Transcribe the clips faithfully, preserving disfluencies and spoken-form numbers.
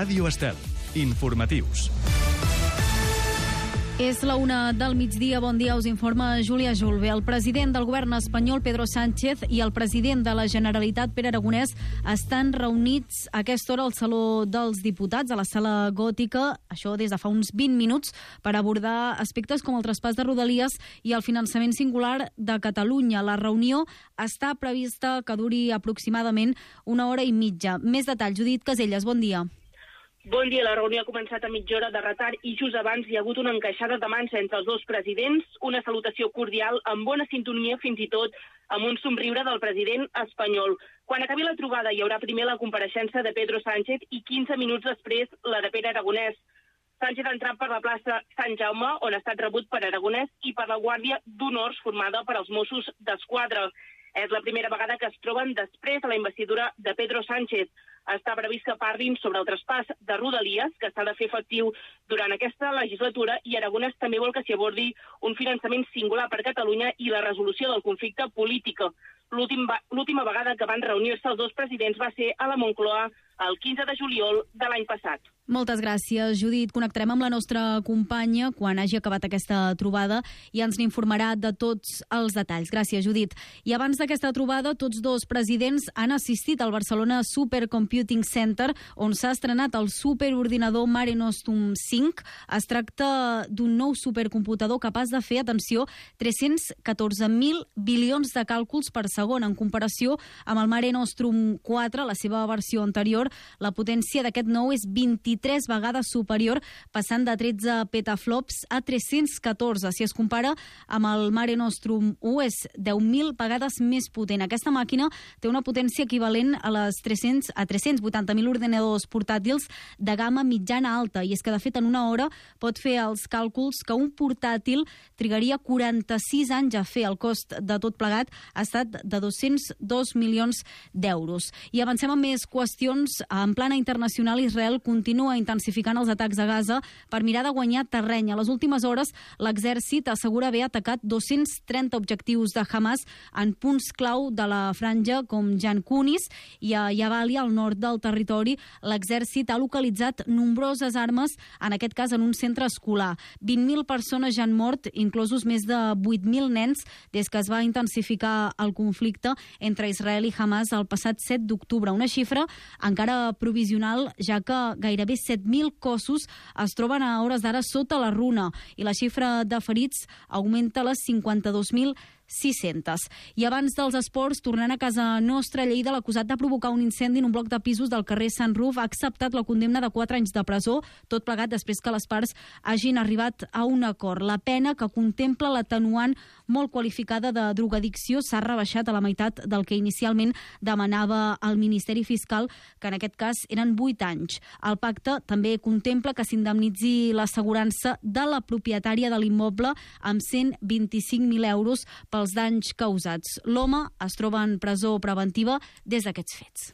Ràdio Estel. Informatius. És la una del migdia. Bon dia, us informa Júlia Julve. El president del govern espanyol, Pedro Sánchez, i el president de la Generalitat, Pere Aragonès, estan reunits a aquesta hora al Saló dels Diputats, a la Sala Gòtica, això des de fa uns vint minuts, per abordar aspectes com el traspàs de Rodalies i el finançament singular de Catalunya. La reunió està prevista que duri aproximadament una hora i mitja. Més detalls, Judit Caselles, bon dia. Bon dia, la reunió ha començat a mitja hora de retard i just abans hi ha hagut una encaixada de mans entre els dos presidents, una salutació cordial amb bona sintonia, fins i tot amb un somriure del president espanyol. Quan acabi la trobada hi haurà primer la compareixença de Pedro Sánchez i quinze minuts després la de Pere Aragonès. Sánchez ha entrat per la plaça Sant Jaume, on ha estat rebut per Aragonès, i per la Guàrdia d'Honors formada per els Mossos d'Esquadra. És la primera vegada que es troben després de la investidura de Pedro Sánchez. Està previst que parlin sobre el traspàs de Rodalies, que s'ha de fer efectiu durant aquesta legislatura, i Aragonès també vol que s'hi abordi un finançament singular per Catalunya i la resolució del conflicte polític. L'última vegada que van reunir-se els dos presidents va ser a la Moncloa el quinze de juliol de l'any passat. Moltes gràcies, Judit. Connectarem amb la nostra companya quan hagi acabat aquesta trobada i ens n'informarà de tots els detalls. Gràcies, Judit. I abans d'aquesta trobada, tots dos presidents han assistit al Barcelona Supercomputing Center, on s'ha estrenat el superordinador Mare Nostrum cinc. Es tracta d'un nou supercomputador capaç de fer, atenció, tres-cents catorze mil bilions de càlculs per segon. En comparació amb el Mare Nostrum quatre, la seva versió anterior, la potència d'aquest nou és vint-i-tres vegades superior, passant de tretze petaflops a tres-cents catorze. Si es compara amb el Mare Nostrum u, és deu mil vegades més potent. Aquesta màquina té una potència equivalent a les tres-cents a tres-cents vuitanta mil ordinadors portàtils de gamma mitjana alta, i és que de fet en una hora pot fer els càlculs que un portàtil trigaria quaranta-sis anys a fer. El cost de tot plegat ha estat de dos-cents dos milions d'euros. I avancem amb més qüestions. En plana internacional, Israel continua intensificant els atacs a Gaza per mirar de guanyar terreny. A les últimes hores, l'exèrcit assegura haver atacat dos-cents trenta objectius de Hamas en punts clau de la franja, com Jan Kunis, i a Jabalia, al nord del territori, l'exèrcit ha localitzat nombroses armes, en aquest cas en un centre escolar. vint mil persones ja han mort, inclosos més de vuit mil nens, des que es va intensificar el conflicte entre Israel i Hamas el passat set d'octubre. Una xifra encara provisional, ja que gairebé set mil cossos es troben a hores d'ara sota la runa, i la xifra de ferits augmenta a les cinquanta-dos mil sis-cents. I abans dels esports, tornant a casa nostra, Lleida, l'acusat de provocar un incendi en un bloc de pisos del carrer Sant Ruf ha acceptat la condemna de quatre anys de presó, tot plegat després que les parts hagin arribat a un acord. La pena, que contempla l'atenuant molt qualificada de drogadicció, s'ha rebaixat a la meitat del que inicialment demanava el Ministeri Fiscal, que en aquest cas eren vuit anys. El pacte també contempla que s'indemnitzi l'assegurança de la propietària de l'immoble amb cent vint-i-cinc mil euros pels danys causats. L'home es troba en presó preventiva des d'aquests fets.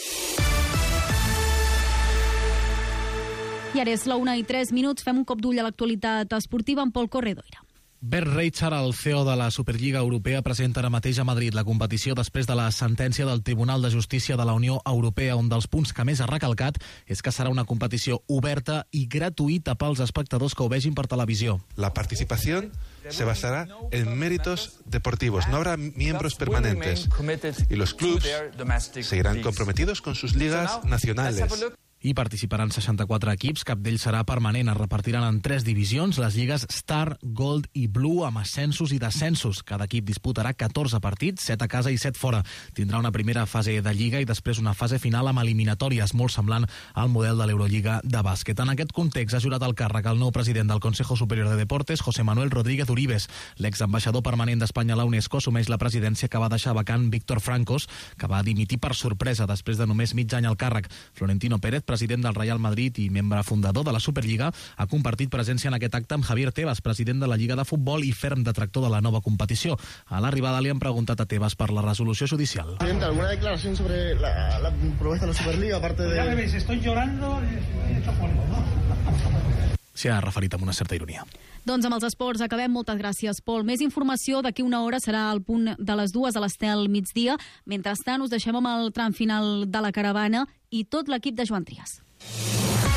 I ara és la una i tres minuts. Fem un cop d'ull a l'actualitat esportiva amb Pol Corredoira. Bert Reichard, el C E O de la Superliga Europea, presenta ara mateix a Madrid la competició després de la sentència del Tribunal de Justícia de la Unió Europea. Un dels punts que més ha recalcat és que serà una competició oberta i gratuïta pels espectadors que ho vegin per televisió. La participación se basará en méritos deportivos, no habrá miembros permanentes y los clubs seguirán comprometidos con sus ligas nacionales. Hi participaran seixanta-quatre equips, cap d'ells serà permanent. Es repartiran en tres divisions, les lligues Star, Gold i Blue, amb ascensos i descensos. Cada equip disputarà catorze partits, set a casa i set fora. Tindrà una primera fase de lliga i després una fase final amb eliminatòries, molt semblant al model de l'Eurolliga de bàsquet. En aquest context ha jurat el càrrec el nou president del Consejo Superior de Deportes, José Manuel Rodríguez Uribes. L'exambaixador permanent d'Espanya a la UNESCO assumeix la presidència que va deixar vacant Víctor Francos, que va dimitir per sorpresa després de només mig any al càrrec. Florentino Pérez, president del Real Madrid i membre fundador de la Superliga, ha compartit presència en aquest acte amb Javier Tebas, president de la Lliga de Futbol i ferm detractor de la nova competició. A l'arribada li han preguntat a Tebas per la resolució judicial. Presidente, ¿alguna declaración sobre la, la propuesta de la Superliga? Aparte de... Ya me veis, estoy llorando y hecho polvo, ¿no? S'hi ha referit amb una certa ironia. Doncs amb els esports acabem. Moltes gràcies, Pol. Més informació d'aquí una hora serà al punt de les dues a l'Estel migdia. Mentrestant, us deixem amb el tram final de la caravana i tot l'equip de Joan Trias.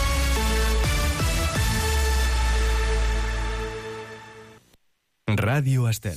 Ràdio Estel.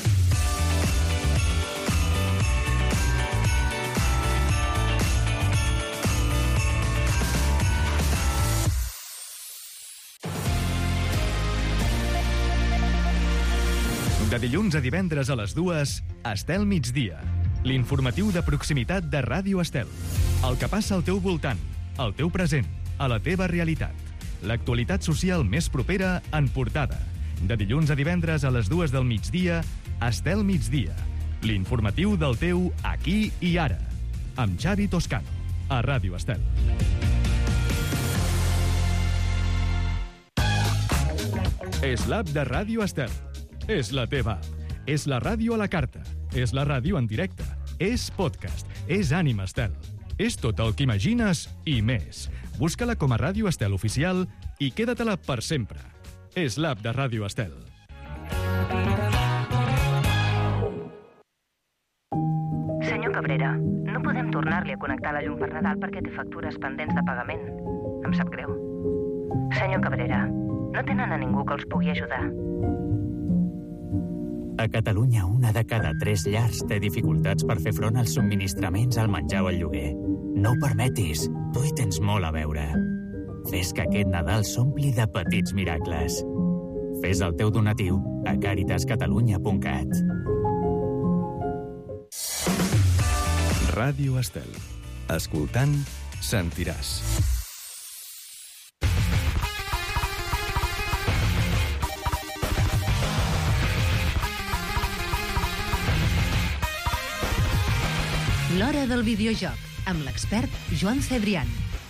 De dilluns a divendres a les dues, Estel migdia. L'informatiu de proximitat de Ràdio Estel. El que passa al teu voltant, al teu present, a la teva realitat. L'actualitat social més propera en portada. De dilluns a divendres a les dues del migdia, Estel migdia. L'informatiu del teu aquí i ara. Amb Xavi Toscano, a Ràdio Estel. És l'app de Ràdio Estel. És la teva app. És la ràdio a la carta. És la ràdio en directe. És podcast. És Ànima Estel. És tot el que imagines i més. Busca-la com a Ràdio Estel Oficial i queda-te-la per sempre. És l'app de Ràdio Estel. Senyor Cabrera, no podem tornar-li a connectar la llum per Nadal perquè té factures pendents de pagament. Em sap greu. Senyor Cabrera, no tenen a ningú que els pugui ajudar. A Catalunya, una de cada tres llars té dificultats per fer front als subministraments, al menjar o al lloguer. No ho permetis, tu hi tens molt a veure. Fes que aquest Nadal s'ompli de petits miracles. Fes el teu donatiu a caritas catalunya punt cat. Ràdio Estel. Escoltant, sentiràs. L'hora del videojoc, amb l'expert Joan Cebrián.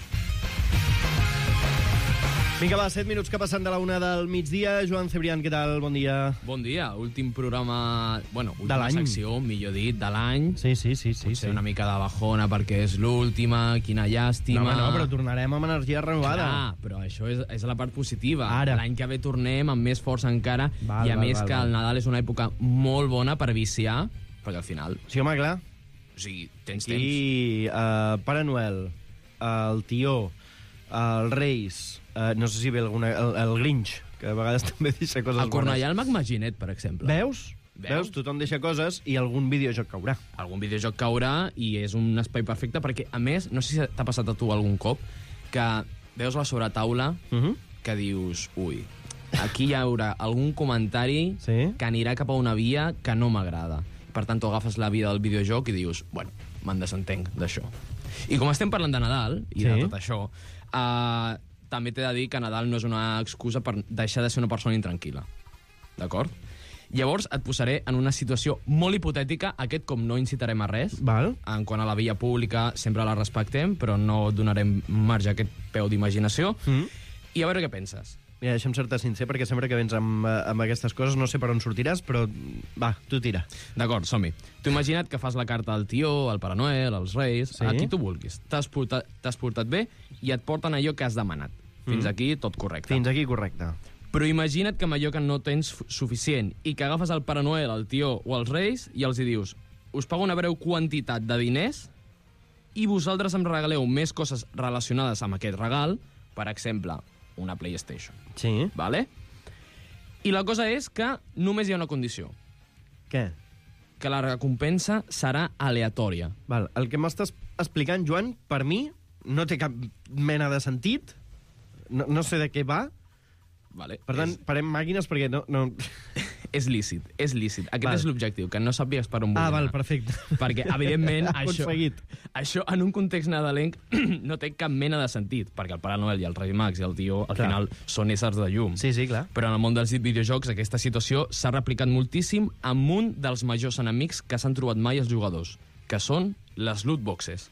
Vinga, va, set minuts que passen de la una del migdia. Joan Cebrián, què tal? Bon dia. Bon dia. Últim programa... Bueno, de última l'any. secció, millor dit, de l'any. Sí, sí, sí. sí, Potser sí. una mica de bajona perquè és l'última, quina llàstima... No, home, no, però tornarem amb energia renovada. Clar, però això és, és la part positiva. Ara. L'any que ve tornem amb més força encara, Val, i a val, més val, que val. el Nadal és una època molt bona per viciar, perquè al final... Sí, home, clar. O sigui, tens temps. I uh, Pare Noel, el Tió, els Reis, uh, no sé si ve alguna, el, el Grinch, que a vegades també deixa coses A Cornellà bones. el Magmaginet, per exemple. Veus? Veus? Veus? Tothom deixa coses i algun videojoc caurà. Algun videojoc caurà i és un espai perfecte perquè, a més, no sé si t'ha passat a tu algun cop, que veus la sobretaula Uh -huh. que dius, ui, aquí hi haurà algun comentari Sí. que anirà cap a una via que no m'agrada. Per tant, tu agafes la via del videojoc i dius, bueno, me'n desentenc d'això. I com estem parlant de Nadal i Sí. de tot això, eh, també t'he de dir que Nadal no és una excusa per deixar de ser una persona intranquil·la. D'acord? Llavors et posaré en una situació molt hipotètica. Aquest com no incitarem a res. Val. En quant a la via pública sempre la respectem, però no donarem marge a aquest peu d'imaginació. Mm. I a veure què penses. Mira, deixa'm ser-te sincer, perquè sempre que vens amb, eh, amb aquestes coses no sé per on sortiràs, però va, tu tira. D'acord, som-hi. Tu imagina't que fas la carta al tió, al Pare Noel, als Reis, Sí. a qui tu vulguis. T'has portat, t'has portat bé i et porten allò que has demanat. Fins Mm. aquí tot correcte. Fins aquí correcte. Però imagina't que amb allò que no tens f- suficient i que agafes el Pare Noel, el tió o els Reis i els hi dius, us pago una breu quantitat de diners i vosaltres em regaleu més coses relacionades amb aquest regal, per exemple, una PlayStation. Sí. Vale? I la cosa és que només hi ha una condició. Què? Que la recompensa serà aleatòria. Val. El que m'estàs explicant, Joan, per mi no té cap mena de sentit. No, no sé de què va. Vale. Per tant, és, parem màquines perquè no... no... és lícit, és lícit. Aquest Val. és l'objectiu, que no sàpigues per on vull Ah, anar. val, perfecte. Perquè, evidentment, això, Aconseguit. això en un context nadalenc no té cap mena de sentit, perquè el Pare Noel i el Rei Mags i el Tió, al Clar. final, són éssers de llum. Sí, sí, clar. Però en el món dels videojocs aquesta situació s'ha replicat moltíssim amb un dels majors enemics que s'han trobat mai els jugadors, que són les loot boxes.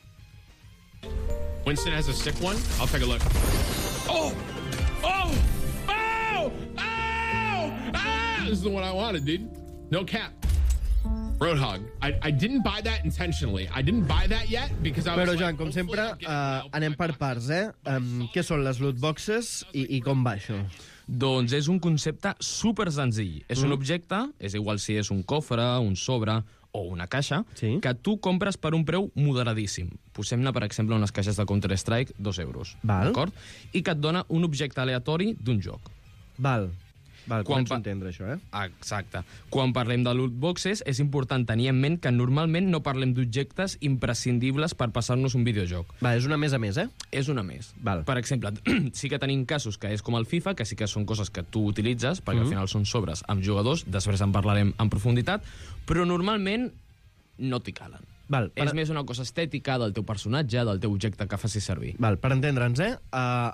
Winston has a sick one. I'll take a look. Oh! Oh! Oh! Oh! Ah! This is the one I wanted, dude. No cap. Roadhog. I, I didn't buy that intentionally. I didn't buy that yet because I was Però, like, Joan, com sempre, uh, anem per parts, eh? Um, què són les loot boxes i, i com va això? Doncs és un concepte super senzill. És un Mm. objecte, és igual si és un cofre, un sobre o una caixa, Sí. que tu compres per un preu moderadíssim. Posem-ne, per exemple, unes caixes de Counter-Strike, dos euros. Val. D'acord? I que et dona un objecte aleatori d'un joc. Val. Val, començo a entendre això, eh? Exacte. Quan parlem de loot boxes, és important tenir en ment que normalment no parlem d'objectes imprescindibles per passar-nos un videojoc. Va, és una més a més, eh? És una més. Val. Per exemple, sí que tenim casos que és com el FIFA, que sí que són coses que tu utilitzes, perquè Mhm. al final són sobres amb jugadors, després en parlarem en profunditat, però normalment no t'hi calen. Val, per... És més una cosa estètica del teu personatge, del teu objecte que facis servir. Val, per entendre'ns, eh? Uh,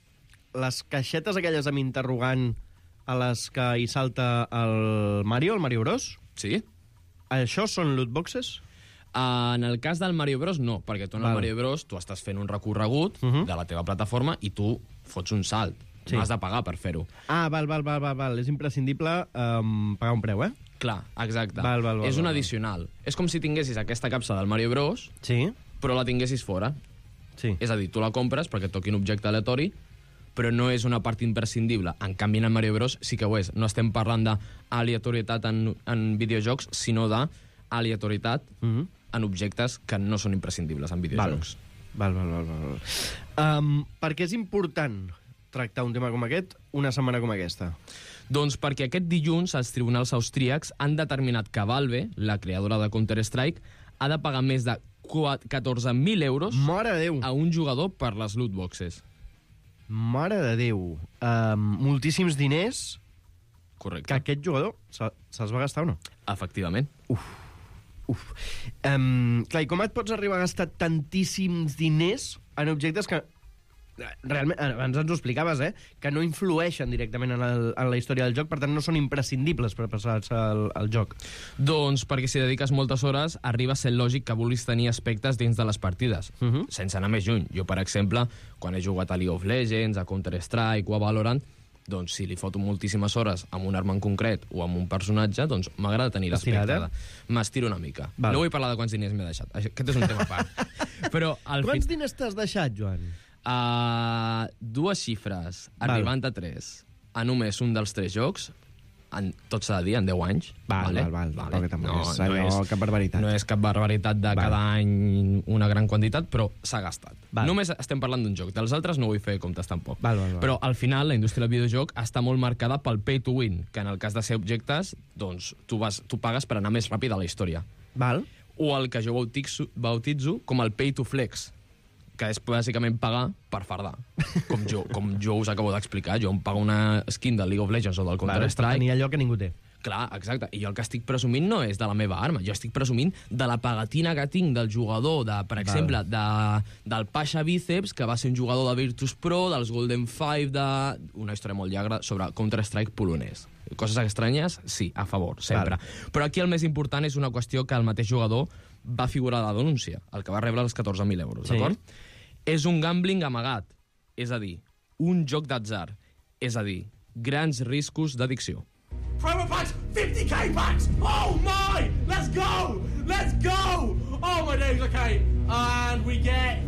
les caixetes aquelles amb interrogant a les que hi salta el Mario, el Mario Bros? Sí. Això són loot boxes? Uh, en el cas del Mario Bros, no, perquè tu en el Val. Mario Bros tu estàs fent un recorregut uh -huh. de la teva plataforma i tu fots un salt. Sí. No has de pagar per fer-ho. Ah, val, val, val, val, val. És imprescindible um, pagar un preu, eh? Clar, exacte. Val, val, val, és un val, val. addicional. És com si tinguessis aquesta capsa del Mario Bros, sí. però la tinguessis fora. Sí. És a dir, tu la compres perquè et toqui un objecte aleatori, però no és una part imprescindible. En canvi, en el Mario Bros sí que ho és. No estem parlant d'aleatorietat en, en videojocs, sinó d'aleatorietat uh -huh. en objectes que no són imprescindibles en videojocs. Val, val, val, val. val. Um, per què és important tractar un tema com aquest una setmana com aquesta? Doncs perquè aquest dilluns els tribunals austríacs han determinat que Valve, la creadora de Counter-Strike, ha de pagar més de catorze mil euros Mare de Déu. a un jugador per les loot boxes. Mare de Déu. Um, moltíssims diners. Correcte. Que aquest jugador se'ls se va gastar o no? Efectivament. Uf. Uf. Um, clar, i com et pots arribar a gastar tantíssims diners en objectes que realment, abans ens ho explicaves, eh? Que no influeixen directament en, el, en la història del joc, per tant no són imprescindibles per passar-se al, al joc. Doncs perquè si dediques moltes hores arriba a ser lògic que vulguis tenir aspectes dins de les partides, uh -huh. sense anar més lluny. Jo, per exemple, quan he jugat a League of Legends, a Counter-Strike o a Valorant, doncs si li foto moltíssimes hores amb un arma en concret o amb un personatge, doncs m'agrada tenir l'aspecte. eh? M'estiro una mica. Val. No vull parlar de quants diners m'he deixat. Aquest és un tema a part. Però al Quants fin... diners t'has deixat, Joan? Uh, dues xifres, Val. arribant a tres, a només un dels tres jocs, en, tot s'ha de dir, en deu anys. Val, vale? val, val, vale. val, que tampoc és allò, cap barbaritat. No és cap barbaritat de Val. cada any una gran quantitat, però s'ha gastat. Val. Només estem parlant d'un joc. Dels altres no vull fer comptes tampoc. Val, val, val. Però al final la indústria del videojoc està molt marcada pel pay to win, que en el cas de ser objectes, doncs tu, vas, tu pagues per anar més ràpid a la història. Val. O el que jo bautitzo, bautitzo com el pay to flex, que és bàsicament pagar per fardar. Com jo, com jo us acabo d'explicar, jo em pago una skin del League of Legends o del Counter-Strike. Tenir allò que ningú té. Clar, exacte. I jo el que estic presumint no és de la meva arma, jo estic presumint de la pagatina que tinc del jugador, de, per exemple, de, del Pasha Bíceps, que va ser un jugador de Virtus Pro, dels Golden Five, de... una història molt llarga sobre Counter-Strike polonès. Coses estranyes, sí, a favor, sempre. Val. Però aquí el més important és una qüestió que el mateix jugador va figurar a la denúncia, el que va rebre els catorze mil euros, Sí. d'acord? És un gambling amagat, és a dir, un joc d'atzar, és a dir, grans riscos d'addicció. Promo packs, fifty K packs! Oh my! Let's go! Let's go! Oh my days, okay. And we get...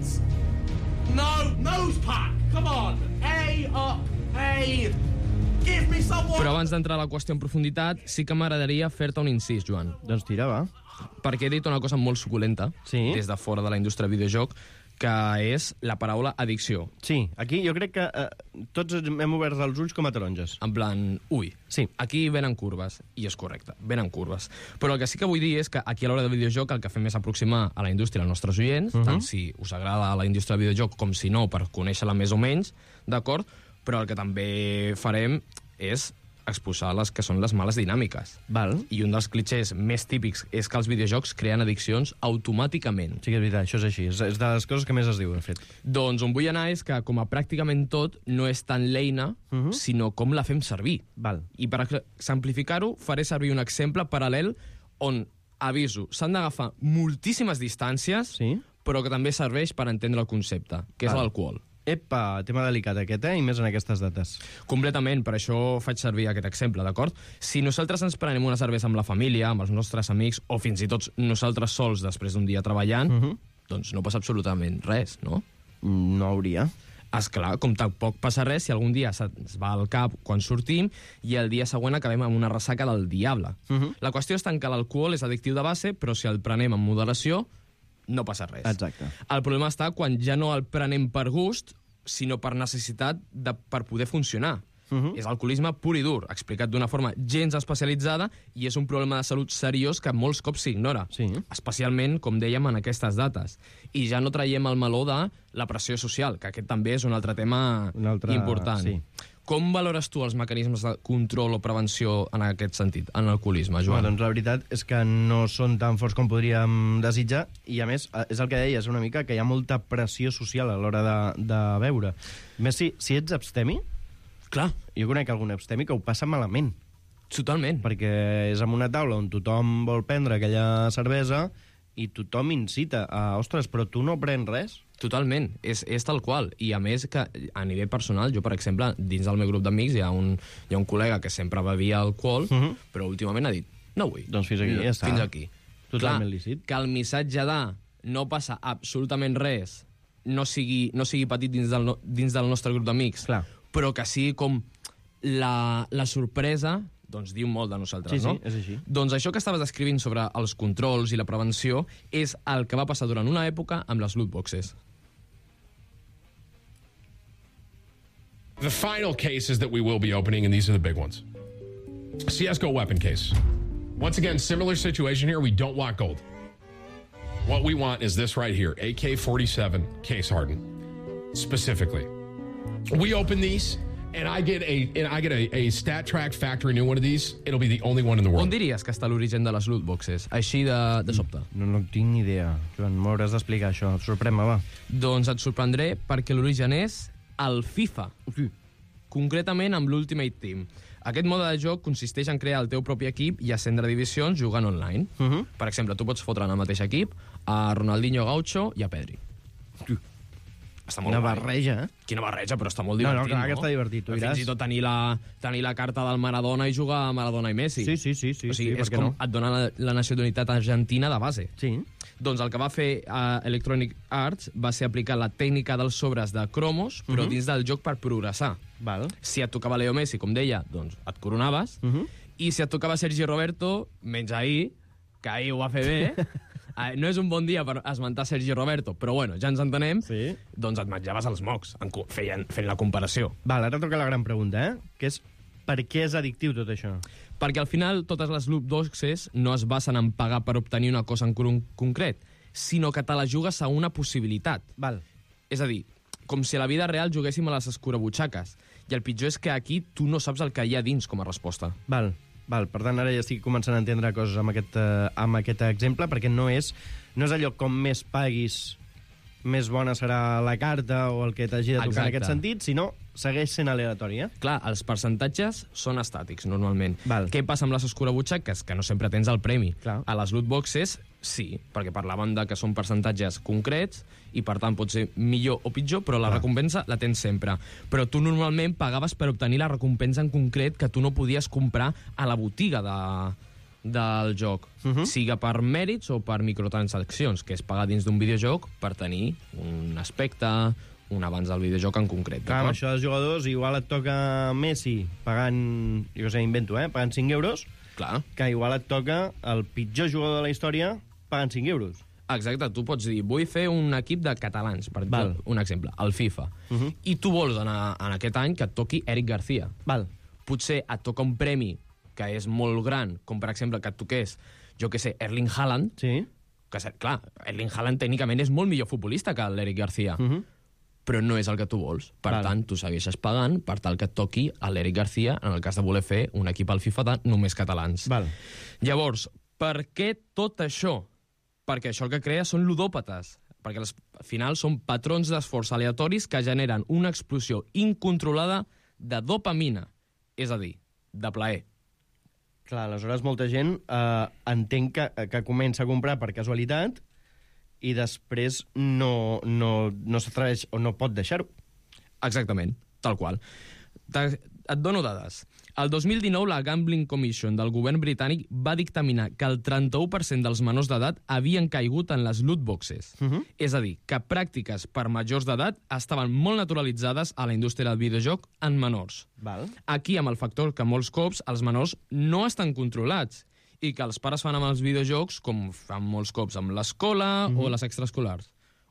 No, nose pack! Come on! A up, A! Give me someone! Però abans d'entrar a la qüestió en profunditat, sí que m'agradaria fer-te un incís, Joan. Doncs tira, va. Perquè he dit una cosa molt suculenta, Sí. des de fora de la indústria videojoc, que és la paraula addicció. Sí, aquí jo crec que eh, tots hem obert els ulls com a taronges. En plan, ui, sí. Aquí venen curves, i és correcte, venen curves. Però el que sí que vull dir és que aquí a l'hora de videojoc el que fem és aproximar a la indústria als nostres oients, uh Mhm. -huh. tant si us agrada la indústria del videojoc com si no, per conèixer-la més o menys, d'acord? Però el que també farem és exposar les que són les males dinàmiques. Val. I un dels clichés més típics és que els videojocs creen addiccions automàticament. Sí que és veritat, això és així. És, és de les coses que més es diu, de fet. Doncs on vull anar és que, com a pràcticament tot, no és tant l'eina, uh -huh. sinó com la fem servir. Val. I per exemplificar-ho, faré servir un exemple paral·lel on, aviso, s'han d'agafar moltíssimes distàncies, sí. però que també serveix per entendre el concepte, que Val. és l'alcohol. Epa, tema delicat aquest, eh? I més en aquestes dates. Completament, per això faig servir aquest exemple, d'acord? Si nosaltres ens prenem una cervesa amb la família, amb els nostres amics, o fins i tot nosaltres sols després d'un dia treballant, uh -huh. doncs no passa absolutament res, no? No hauria. Esclar, com tampoc passa res si algun dia se'ns va al cap quan sortim i el dia següent acabem amb una ressaca del diable. Uh -huh. La qüestió és tant que l'alcohol és addictiu de base, però si el prenem amb moderació, no passa res. Exacte. El problema està quan ja no el prenem per gust, sinó per necessitat de, per poder funcionar. Uh-huh. És alcoholisme pur i dur, explicat d'una forma gens especialitzada, i és un problema de salut seriós que molts cops s'ignora. Sí. Especialment, com dèiem, en aquestes dates. I ja no traiem el meló de la pressió social, que aquest també és un altre tema un altre... important. Sí. Com valores tu els mecanismes de control o prevenció en aquest sentit, en l'alcoholisme, Joan? Bueno, doncs la veritat és que no són tan forts com podríem desitjar, i a més, és el que deies una mica, que hi ha molta pressió social a l'hora de, de beure. A més, si, si ets abstemi, clar, jo conec algun abstemi que ho passa malament. Totalment. Perquè és en una taula on tothom vol prendre aquella cervesa i tothom incita a, ostres, però tu no prens res? Totalment, és, és tal qual. I a més que a nivell personal, jo per exemple, dins del meu grup d'amics hi ha un, hi ha un col·lega que sempre bevia alcohol, uh -huh. però últimament ha dit, no vull. Doncs fins aquí, no, ja està. Fins aquí. Totalment Clar, lícit. que el missatge de no passa absolutament res no sigui, no sigui petit dins del, no, dins del nostre grup d'amics, però que sigui com la, la sorpresa, doncs diu molt de nosaltres, sí, no? Sí, és així. Doncs això que estaves descrivint sobre els controls i la prevenció és el que va passar durant una època amb les loot boxes. The final cases that we will be opening, and these are the big ones. C S G O weapon case. Once again, similar situation here. We don't want gold. What we want is this right here, A K forty-seven case hardened, specifically. We open these, and I get a and I get a, a StatTrak factory new one of these. It'll be the only one in the world. On diries que està l'origen de les loot boxes? Així de, de sobte. No, no tinc ni idea. Joan, m'hauràs d'explicar això. Sorprèn-me, va. Doncs et sorprendré perquè l'origen és el FIFA. Sí. Concretament amb l'Ultimate Team. Aquest mode de joc consisteix en crear el teu propi equip i ascendre divisions jugant online. Uh -huh. Per exemple, tu pots fotre en el mateix equip a Ronaldinho Gaucho i a Pedri. Sí. Està molt Quina guai. barreja, eh? Quina barreja, però està molt No, divertit, no, clar no? que està divertit, tu diràs. Fins i tot tenir la, tenir la carta del Maradona i jugar a Maradona i Messi. Sí, sí, sí, sí, o sigui, sí, és per què com no? et dona la, la nacionalitat argentina de base. Sí. Doncs el que va fer uh, Electronic Arts va ser aplicar la tècnica dels sobres de cromos, però Uh -huh. dins del joc per progressar. Val. Si et tocava Leo Messi, com deia, doncs et coronaves, Uh -huh. i si et tocava Sergi Roberto, menys ahir, que ahir ho va fer bé, eh, no és un bon dia per esmentar Sergi Roberto, però bueno, ja ens entenem, sí. Doncs et menjaves els mocs, en, feien, fent la comparació. Val, ara toca la gran pregunta, eh? Que és, per què és addictiu tot això? Perquè al final totes les loot boxes no es basen en pagar per obtenir una cosa en con concret, sinó que te la jugues a una possibilitat. Val. És a dir, com si a la vida real juguéssim a les escurabutxaques. I el pitjor és que aquí tu no saps el que hi ha dins com a resposta. Val, val. Per tant, ara ja estic començant a entendre coses amb aquest, uh, amb aquest exemple, perquè no és, no és allò com més paguis, més bona serà la carta o el que t'hagi de tocar Exacte. en aquest sentit, sinó segueix sent aleatori, eh? Clar, els percentatges són estàtics, normalment. Val. Què passa amb les escurabutxaques? Que no sempre tens el premi. Clar. A les loot boxes, sí, perquè parlaven de que són percentatges concrets i, per tant, pot ser millor o pitjor, però la Clar. recompensa la tens sempre. Però tu normalment pagaves per obtenir la recompensa en concret que tu no podies comprar a la botiga de, del joc. Uh -huh. Siga per mèrits o per microtransaccions, que és pagar dins d'un videojoc per tenir un aspecte, un abans del videojoc en concret. Clar, amb això dels jugadors, igual et toca Messi pagant, jo què sé, invento, eh? Pagant cinc euros, clar, que igual et toca el pitjor jugador de la història pagant cinc euros. Exacte, tu pots dir, vull fer un equip de catalans, per Val. un exemple, el FIFA, Uh -huh. i tu vols anar en aquest any que et toqui Eric García. Val. Potser et toca un premi que és molt gran, com per exemple que et toqués, jo que sé, Erling Haaland, sí. que, clar, Erling Haaland tècnicament és molt millor futbolista que l'Eric García, Uh -huh. però no és el que tu vols. Per Val. tant, tu segueixes pagant per tal que et toqui a l'Eric García en el cas de voler fer un equip al FIFA de només catalans. Val. Llavors, per què tot això? Perquè això el que crea són ludòpates, perquè als- al final són patrons d'esforç aleatoris que generen una explosió incontrolada de dopamina, és a dir, de plaer. Clar, aleshores molta gent eh, entenc que, que comença a comprar per casualitat i després no, no, no s'atreveix o no pot deixar-ho. Exactament, tal qual. Te- Et dono dades. El dos mil dinou, la Gambling Commission del govern britànic va dictaminar que el trenta-u per cent dels menors d'edat havien caigut en les loot boxes. Uh -huh. És a dir, que pràctiques per majors d'edat estaven molt naturalitzades a la indústria del videojoc en menors. Val. Aquí, amb el factor que molts cops els menors no estan controlats i que els pares fan amb els videojocs com fan molts cops amb l'escola uh -huh. o les extraescolars.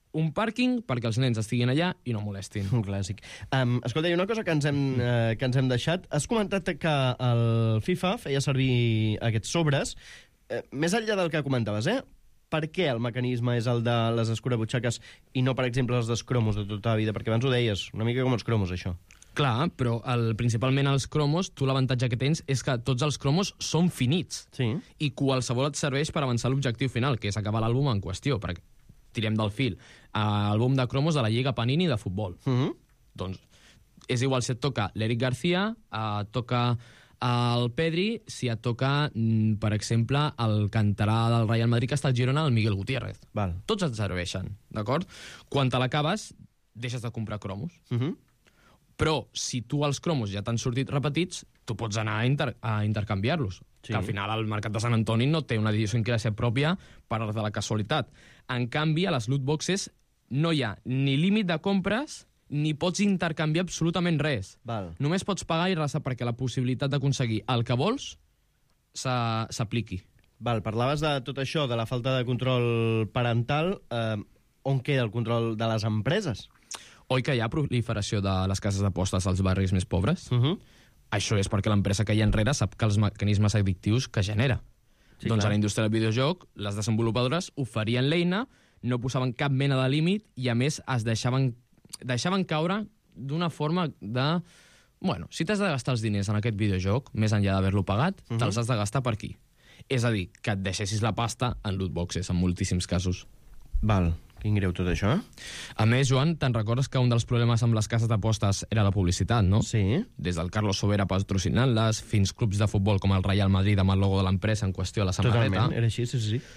un pàrquing perquè els nens estiguin allà i no molestin. Un clàssic. Um, escolta, hi ha una cosa que ens, hem, uh, que ens hem deixat. Has comentat que el FIFA feia servir aquests sobres. Uh, més enllà del que comentaves, eh? Per què el mecanisme és el de les escurabutxaques i no, per exemple, els dels cromos de tota la vida? Perquè abans ho deies, una mica com els cromos, això. Clar, però el, principalment els cromos, tu l'avantatge que tens és que tots els cromos són finits. Sí. I qualsevol et serveix per avançar l'objectiu final, que és acabar l'àlbum en qüestió, perquè tirem del fil. Àlbum de cromos de la Lliga Panini de futbol. Uh -huh. Doncs és igual si et toca l'Eric García, et toca el Pedri, si et toca, per exemple, el canterà del Real Madrid que està al Girona, el Miguel Gutiérrez. Val. Tots et serveixen, d'acord? Quan te l'acabes, deixes de comprar cromos. Uh -huh. Però si tu els cromos ja t'han sortit repetits, tu pots anar a, inter a intercanviar-los. Sí. Que al final el mercat de Sant Antoni no té una idiosincràsia pròpia per art de la casualitat. En canvi, a les loot boxes no hi ha ni límit de compres ni pots intercanviar absolutament res. Val. Només pots pagar i resar perquè la possibilitat d'aconseguir el que vols s'apliqui. Val, parlaves de tot això, de la falta de control parental. Eh, on queda el control de les empreses? Oi que hi ha proliferació de les cases d'apostes als barris més pobres? Uh -huh. Això és perquè l'empresa que hi ha enrere sap que els mecanismes addictius que genera. Sí, doncs clar. A la indústria del videojoc, les desenvolupadores oferien l'eina, no posaven cap mena de límit i, a més, es deixaven, deixaven caure d'una forma de... Bueno, si t'has de gastar els diners en aquest videojoc, més enllà d'haver-lo pagat, uh -huh. te'ls has de gastar per aquí. És a dir, que et deixessis la pasta en lootboxes, en moltíssims casos. Val. Quin greu tot això, eh? A més, Joan, te'n recordes que un dels problemes amb les cases d'apostes era la publicitat, no? Sí. Des del Carlos Sobera patrocinant-les, fins clubs de futbol com el Real Madrid amb el logo de l'empresa en qüestió a la samarreta. Totalment, era així, sí, sí.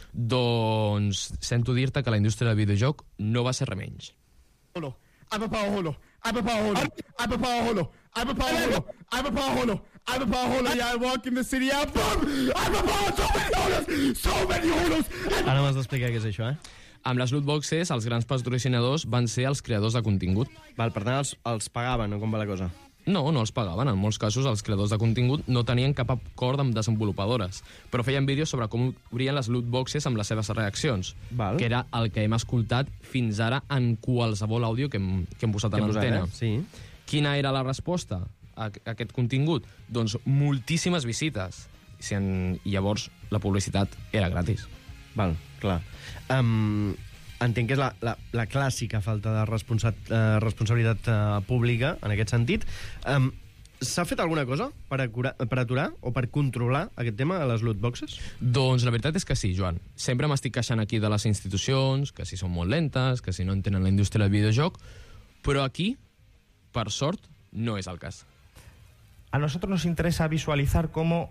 Doncs sento dir-te que la indústria del videojoc no va ser res menys. Holo, I'm a power holo, I'm a power holo, I'm a power holo, I'm a power holo, I'm a power holo, I'm a power holo, yeah, I walk in the city, I'm a power, so many holos, so many holos. Ara m'has d'explicar què és això, eh? Amb les lootboxes, els grans patrocinadors van ser els creadors de contingut. Val, per tant, els, els pagaven, o com va la cosa? No, no els pagaven. En molts casos, els creadors de contingut no tenien cap acord amb desenvolupadores, però feien vídeos sobre com obrien les lootboxes amb les seves reaccions, Val. que era el que hem escoltat fins ara en qualsevol àudio que hem, que hem posat a l'antena. Eh? Sí. Quina era la resposta a aquest contingut? Doncs moltíssimes visites. I llavors la publicitat era gratis. Val, clar. Um, entenc que és la, la, la clàssica falta de responsa uh, responsabilitat uh, pública, en aquest sentit. Um, S'ha fet alguna cosa per, acura, per aturar o per controlar aquest tema a les lootboxes? Doncs la veritat és que sí, Joan. Sempre m'estic queixant aquí de les institucions, que si són molt lentes, que si no entenen la indústria del videojoc, però aquí, per sort, no és el cas. A nosotros nos interesa visualizar cómo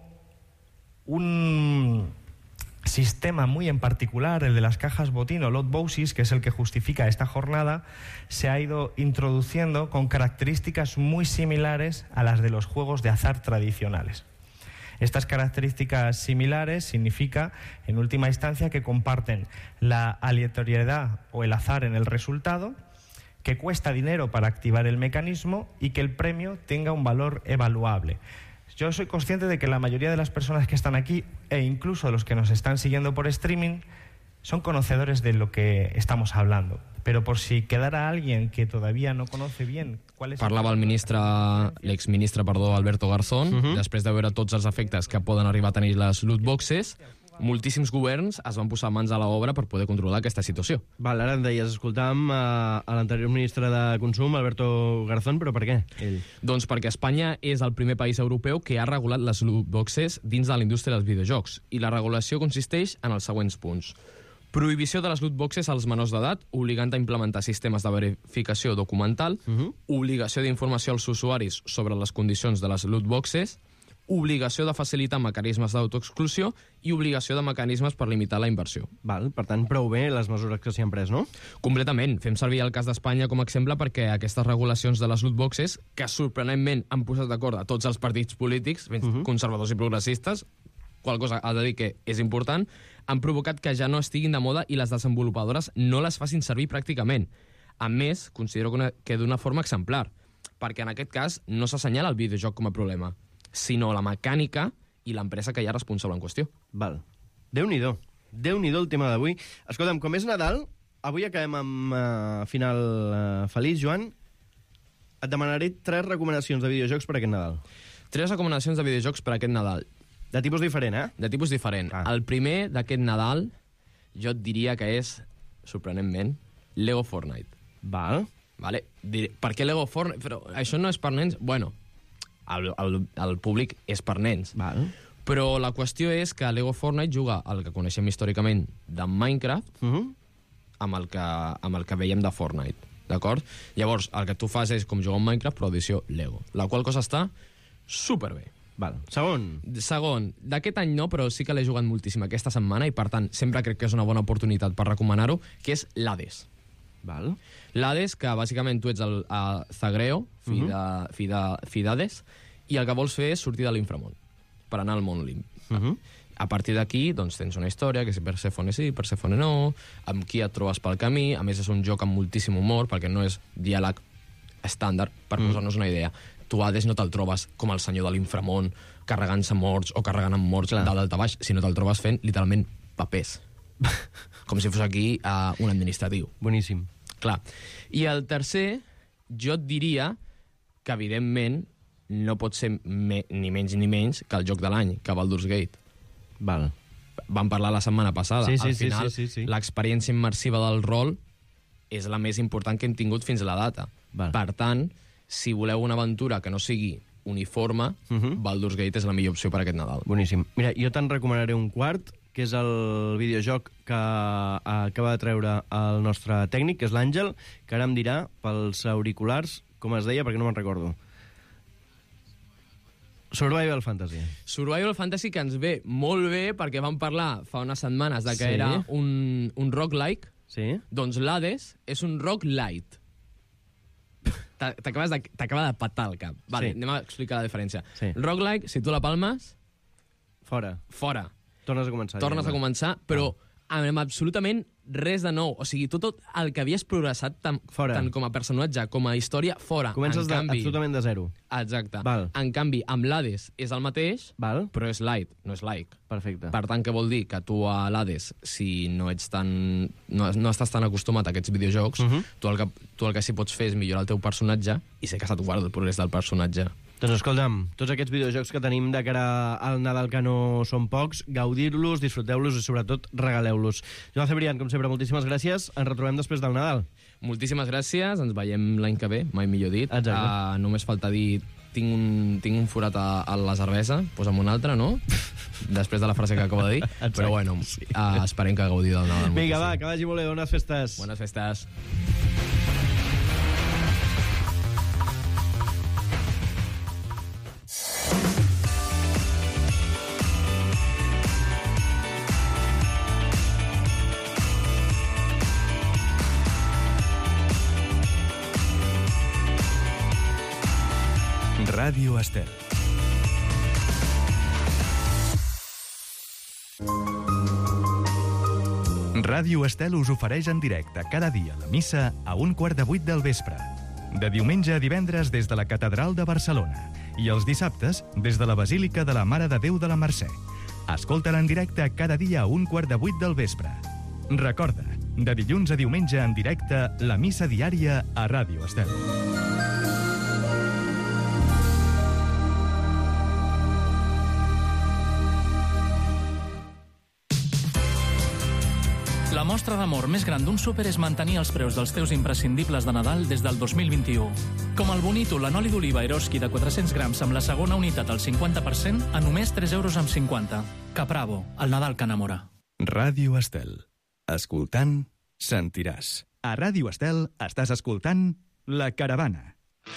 un sistema muy en particular, el de las cajas botín o lot boxes, que es el que justifica esta jornada, se ha ido introduciendo con características muy similares a las de los juegos de azar tradicionales. Estas características similares significa, en última instancia, que comparten la aleatoriedad o el azar en el resultado, que cuesta dinero para activar el mecanismo y que el premio tenga un valor evaluable. Yo soy consciente de que la mayoría de las personas que están aquí, e incluso de los que nos están siguiendo por streaming, son conocedores de lo que estamos hablando. Pero por si quedara alguien que todavía no conoce bien cuál es... Parlava el ministre, l'exministre, perdó, Alberto Garzón, uh-huh. després de veure tots els efectes que poden arribar a tenir les lootboxes. Moltíssims governs es van posar mans a l'obra per poder controlar aquesta situació. Val, ara em deies, escoltàvem a, a l'anterior ministre de Consum, Alberto Garzón, però per què? Ell. Doncs perquè Espanya és el primer país europeu que ha regulat les lootboxes dins de la indústria dels videojocs, i la regulació consisteix en els següents punts. Prohibició de les lootboxes als menors d'edat, obligant a implementar sistemes de verificació documental, uh-huh. obligació d'informació als usuaris sobre les condicions de les lootboxes, obligació de facilitar mecanismes d'autoexclusió i obligació de mecanismes per limitar la inversió. Val, per tant, prou bé les mesures que s'hi han pres, no? Completament. Fem servir el cas d'Espanya com a exemple perquè aquestes regulacions de les lootboxes, que sorprenentment han posat d'acord a tots els partits polítics, uh-huh. conservadors i progressistes, qual cosa ha de dir que és important, han provocat que ja no estiguin de moda i les desenvolupadores no les facin servir pràcticament. A més, considero que d'una forma exemplar, perquè en aquest cas no s'assenyala el videojoc com a problema, sinó la mecànica i l'empresa que hi ha responsable en qüestió. Val. Déu-n'hi-do. Déu-n'hi-do el tema d'avui. Escolta'm, com és Nadal, avui acabem amb uh, final uh, feliç, Joan. Et demanaré tres recomanacions de videojocs per aquest Nadal. Tres recomanacions de videojocs per aquest Nadal. De tipus diferent, eh? De tipus diferent. Ah. El primer d'aquest Nadal, jo et diria que és, sorprenentment, Lego Fortnite. Val. Vale. Per què Lego Fortnite? Però això no és per nens? Bueno, el, el, el públic és per nens. Val. Però la qüestió és que Lego Fortnite juga el que coneixem històricament de Minecraft uh -huh. amb, el que, amb el que veiem de Fortnite, d'acord? Llavors, el que tu fas és com jugar un Minecraft, però edició Lego, la qual cosa està superbé. Val. Segon. Segon, d'aquest any no, però sí que l'he jugat moltíssim aquesta setmana i, per tant, sempre crec que és una bona oportunitat per recomanar-ho, que és l'Hades. Val. L'Hades, que bàsicament tu ets el, el Zagreo, fill, uh -huh. de, fill, de, fill d'Hades, i el que vols fer és sortir de l'inframón per anar al món limp. Uh -huh. A partir d'aquí, doncs, tens una història, que si Persèfone sí, Persèfone no, amb qui et trobes pel camí. A més, és un joc amb moltíssim humor, perquè no és diàleg estàndard, per mm. posar-nos una idea. Tu, Hades, no te'l trobes com el senyor de l'inframón, carregant-se morts o carregant amb morts de dalt a baix, sinó te'l trobes fent, literalment, papers. Com si fos aquí uh, un administratiu. Boníssim. Clar. I el tercer, jo et diria que, evidentment, no pot ser me ni menys ni menys que el joc de l'any, que Baldur's Gate. Val. Vam parlar la setmana passada. Sí, sí, Al final, sí, sí, sí, sí. l'experiència immersiva del rol és la més important que hem tingut fins a la data. Val. Per tant, si voleu una aventura que no sigui uniforme, uh -huh. Baldur's Gate és la millor opció per aquest Nadal. Boníssim. Mira, jo te'n recomanaré un quart, que és el videojoc que acaba de treure el nostre tècnic, que és l'Àngel, que ara em dirà pels auriculars com es deia, perquè no me'n recordo. Survival Fantasy. Survival Fantasy, que ens ve molt bé, perquè vam parlar fa unes setmanes de que sí. era un, un roguelike. Sí. Doncs l'Hades és un roguelite. T'acaba de, de patar el cap. Vale, sí. Anem a explicar la diferència. Sí. Roguelike, si tu la palmes... Fora. Fora. Tornes a començar. Tornes ja, a començar, però ah. amb absolutament res de nou. O sigui, tot, tot el que havies progressat tant, tant com a personatge, com a història, fora. Comences en de, canvi, absolutament de zero. Exacte. Val. En canvi, amb l'Hades és el mateix, Val. però és light, no és like. Perfecte. Per tant, què vol dir? Que tu a l'Hades, si no ets tan... no, no estàs tan acostumat a aquests videojocs, uh -huh. tu, el que, tu el que sí pots fer és millorar el teu personatge i sé que se't guarda el progrés del personatge. Doncs escolta'm, tots aquests videojocs que tenim de cara al Nadal, que no són pocs, gaudir-los, disfruteu-los i sobretot regaleu-los. Joan Cebrián, com sempre, moltíssimes gràcies. Ens retrobem després del Nadal. Moltíssimes gràcies, ens veiem l'any que ve, mai millor dit. Exacte. Uh, només falta dir, tinc un, tinc un forat a, a la cervesa, posa'm un altre, no? Després de la frase que acabo de dir. Exacte. Però bueno, sí. uh, esperem que gaudir del Nadal. Vinga, va, que vagi molt bé. Bones festes. Bones festes. Ràdio Estel. Ràdio Estel us ofereix en directe cada dia la missa a un quart de vuit del vespre. De diumenge a divendres des de la Catedral de Barcelona i els dissabtes des de la Basílica de la Mare de Déu de la Mercè. Escolta-la en directe cada dia a un quart de vuit del vespre. Recorda, de dilluns a diumenge en directe, la missa diària a Ràdio Estel. La mostra d'amor més gran d'un súper és mantenir els preus dels teus imprescindibles de Nadal des del dos mil vint-i-u. Com el Bonito, l'anoli d'oliva Eroski de quatre-cents grams amb la segona unitat al cinquanta per cent a només tres euros amb cinquanta. Capravo, el Nadal que enamora. Ràdio Estel. Escoltant, sentiràs. A Ràdio Estel estàs escoltant La Caravana.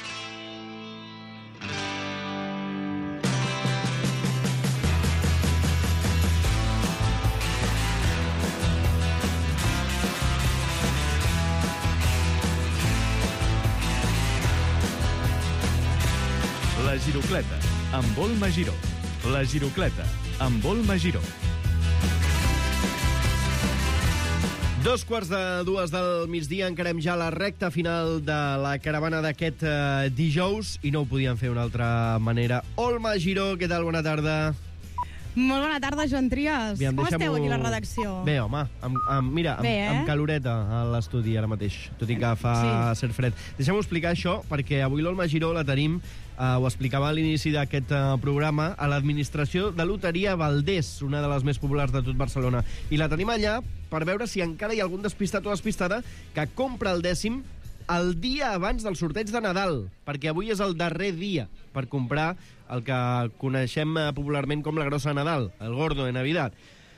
La Girocleta, amb Olma Giró. La Girocleta, amb Olma Giró. Dos quarts de dues del migdia, encarem ja la recta final de la caravana d'aquest eh, dijous, i no ho podíem fer d'una altra manera. Olma Giró, què tal? Bona tarda. Molt bona tarda, Joan Trias. Aviam, Com deixa'm-ho- esteu aquí a la redacció? Bé, home, amb, amb, mira, amb, Bé, eh? amb caloreta a l'estudi ara mateix, tot i que fa Sí. cert fred. Deixa'm explicar això, perquè avui l'Olma Giró la tenim, eh, ho explicava a l'inici d'aquest eh, programa, a l'administració de Loteria Valdés, una de les més populars de tot Barcelona. I la tenim allà per veure si encara hi ha algun despistat o despistada que compra el dècim el dia abans del sorteig de Nadal, perquè avui és el darrer dia per comprar el que coneixem eh, popularment com la grossa de Nadal, el gordo de Navidad.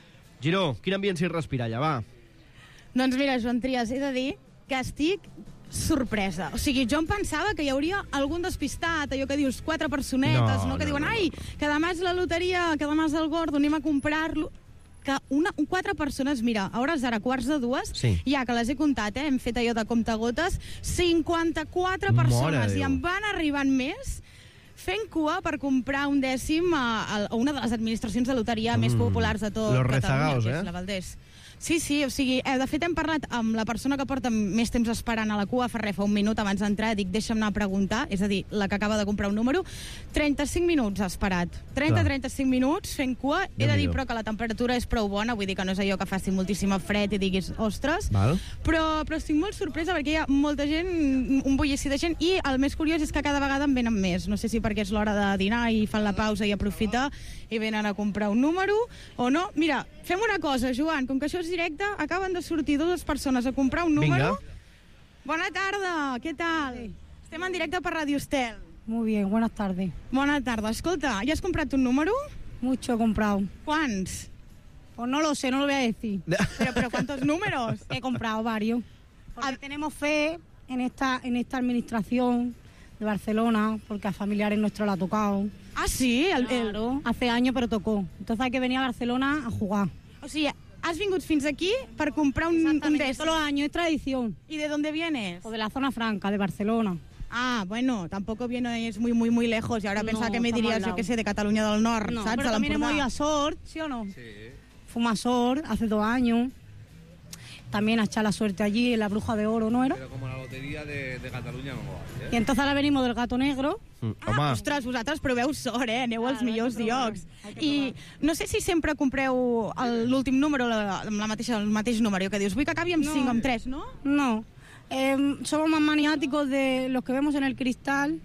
Giró, quin ambient s'hi respira allà, va? Doncs mira, Joan Trias, he de dir que estic sorpresa. O sigui, jo em pensava que hi hauria algun despistat, allò que dius quatre personetes, no, No, que no, diuen, no, ai, que demà és la loteria, que demà és el gordo, anem a comprar-lo. Que una, quatre persones, mira, a hores d'ara, quarts de dues, Sí. ja que les he comptat, eh, hem fet allò de comptagotes, cinquanta-quatre Mare persones, de i Déu. en van arribant més fent cua per comprar un dècim a, a una de les administracions de loteria mm. més populars de tot Los Catalunya, rezagaos, que eh? és la Valdés. Sí, sí, o sigui, eh, de fet hem parlat amb la persona que porta més temps esperant a la cua, fa res, fa un minut abans d'entrar, dic, deixa'm anar a preguntar, és a dir, la que acaba de comprar un número, trenta-cinc minuts ha esperat, trenta a trenta-cinc minuts fent cua, he de dir però que la temperatura és prou bona, vull dir que no és allò que faci moltíssima fred i diguis, ostres, Val. però, però estic molt sorpresa perquè hi ha molta gent, un bullici de gent, i el més curiós és que cada vegada en venen més, no sé si perquè és l'hora de dinar i fan la pausa i aprofita i venen a comprar un número o no. Mira, fem una cosa, Joan, com que això és directe, acaben de sortir dues persones a comprar un número. Vinga. Bona tarda, què tal? Sí. Estem en directe per Radio Estel. Muy bien, buenas tardes. Bona tarda. Escolta, ¿ya has comprado un número? Mucho he comprado. ¿Cuántos? Pues no lo sé, no lo voy a decir. ¿Pero, pero cuántos números? He comprado varios. Porque tenemos fe en esta, en esta administración de Barcelona, porque a familiares nuestros la ha tocado. Ah, sí? El, el... Claro, hace años, pero tocó. Entonces hay que venir a Barcelona a jugar. O sigui, has vingut fins aquí per comprar un, un dècim. Todos los años es tradición. ¿Y de dónde vienes? Pues de la zona franca, de Barcelona. Ah, bueno, tampoco vienes muy, muy, muy lejos. Y ahora No, pensaba que me estamos dirías, al yo lado. qué sé, de Cataluña del Nord, No, ¿sabes? pero De también hemos l'Empordà. ido a Sort, ¿sí o no? Sí. Fuimos a Sort hace dos años. También a echar la suerte allí, en la Bruja de Oro, ¿no era? Pero como la lotería de, de Catalunya no va, ¿eh? Y entonces ahora venimos del Gato Negro. Ah, ostres, vosaltres proveu sort, eh? Aneu als millors llocs. I no sé si sempre compreu el- l'últim número, la, amb la mateixa, el mateix número, que dius, vull que acabi amb No. cinc o amb tres, no? No. Eh, somos más maniáticos de los que vemos en el cristal.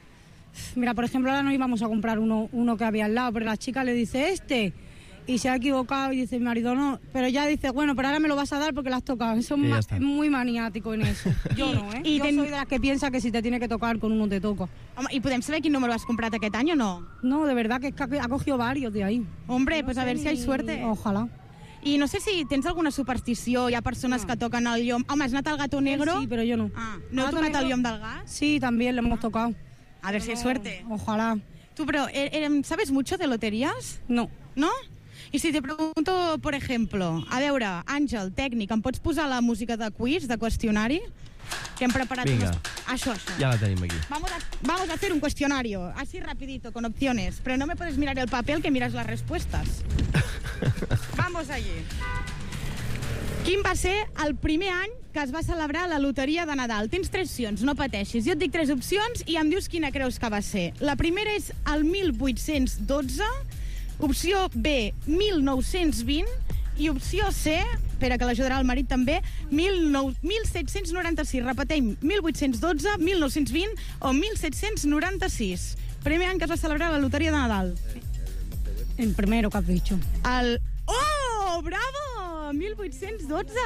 Mira, por ejemplo, ahora nos íbamos a comprar uno, uno que había al lado, pero la chica le dice este. Y se ha equivocado y dice mi marido no. Pero ya dice, bueno, pero ahora me lo vas a dar porque lo has tocado. Son Y ya ma- está. muy maniáticos en eso. Yo no, ¿eh? y Yo ten- soy de las que piensa que si te tiene que tocar, con uno te toca. Home, i podem saber quin número has comprat aquest any o no? No, de verdad que es que ha cogido varios de ahí. Hombre, No pues a sé ver si hay ni- suerte. Ojalá. I no sé si tens alguna superstició, hi ha persones que toquen el llom. Home, has anat al Gato Negro? Sí, pero yo no. Ah, no heu Gato tocat el Negro- llom del gas? Sí, también lo hemos tocado. A ver si hay suerte. Ojalá. Tú, pero, eh, eh, ¿sabes mucho de loterías? No. ¿No? I si te pregunto, por ejemplo, a veure, Àngel, tècnic, em pots posar la música de quiz, de qüestionari? Que hem preparat... Vinga. unes- Això, això. Ja la tenim aquí. Vamos a, vamos a hacer un cuestionario, así rapidito, con opciones. Pero no me puedes mirar el papel que miras las respuestas. Vamos allí. Quin va ser el primer any que es va celebrar la loteria de Nadal? Tens tres opcions, no pateixis. Jo et dic tres opcions i em dius quina creus que va ser. La primera és el mil vuit-cents dotze, opció B, mil nou-cents vint, i opció C, espera que l'ajudarà el marit també, mil set-cents noranta-sis. Repetim, mil vuit-cents dotze, mil nou-cents vint o mil set-cents noranta-sis. Primer any que es va celebrar la loteria de Nadal. El primero que has dicho. El... Oh, bravo! mil vuit-cents dotze!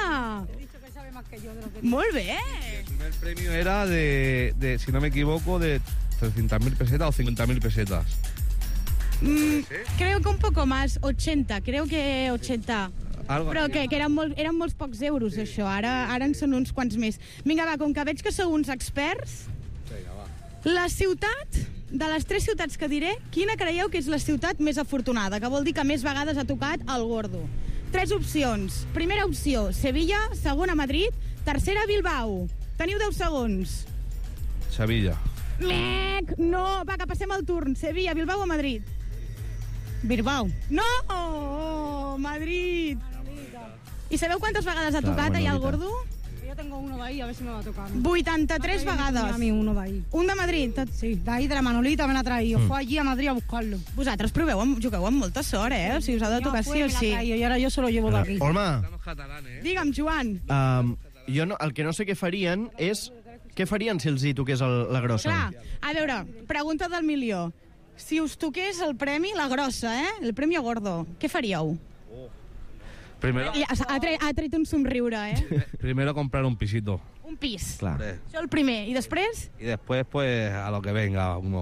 Molt bé! El primer premio era de, de, si no me equivoco, de trescientas mil pesetas o cincuenta mil pesetas. Mm, creo que un poco más, ochenta, creo que ochenta. Algo Però así. que, que eren, molt, eren molts pocs euros, sí. Això. Ara, ara en són uns quants més. Vinga, va, com que veig que sou uns experts, Vinga, va. la ciutat, de les tres ciutats que diré, quina creieu que és la ciutat més afortunada? Que vol dir que més vegades ha tocat el gordo. Tres opcions. Primera opció, Sevilla. Segona, Madrid. Tercera, Bilbao. Teniu deu segons. Sevilla. Mec! No, va, que passem el turn. Sevilla, Bilbao o Madrid? Bilbao. No! Oh, Madrid! I sabeu quantes vegades ha Clar, tocat allà el Manolita. gordo? Yo tengo uno de ahí, a ver si me va a tocar. vuitanta-tres vegades. A mí uno de ahí. Un de Madrid? Tot... Sí, de ahí de la Manolita me l'ha traído. Mm. Fue allí a Madrid a buscarlo. Vosaltres proveu, amb, jugueu amb molta sort, eh? O sigui, us ha de tocar sí o sí. I ara jo se lo llevo d'aquí. Olma. Digue'm, Joan. Um, jo no, el que no sé què farien és... Què farien si els hi toqués el, la grossa? Clar, a veure, pregunta del milió. Si us toqués el premi, la grossa, eh? El premi gordo, què faríeu? Primero... I ha, tre ha tret un somriure, eh? Primero comprar un pisito. Un pis. Claro. Això el primer. I després? Y después, pues, a lo que venga uno.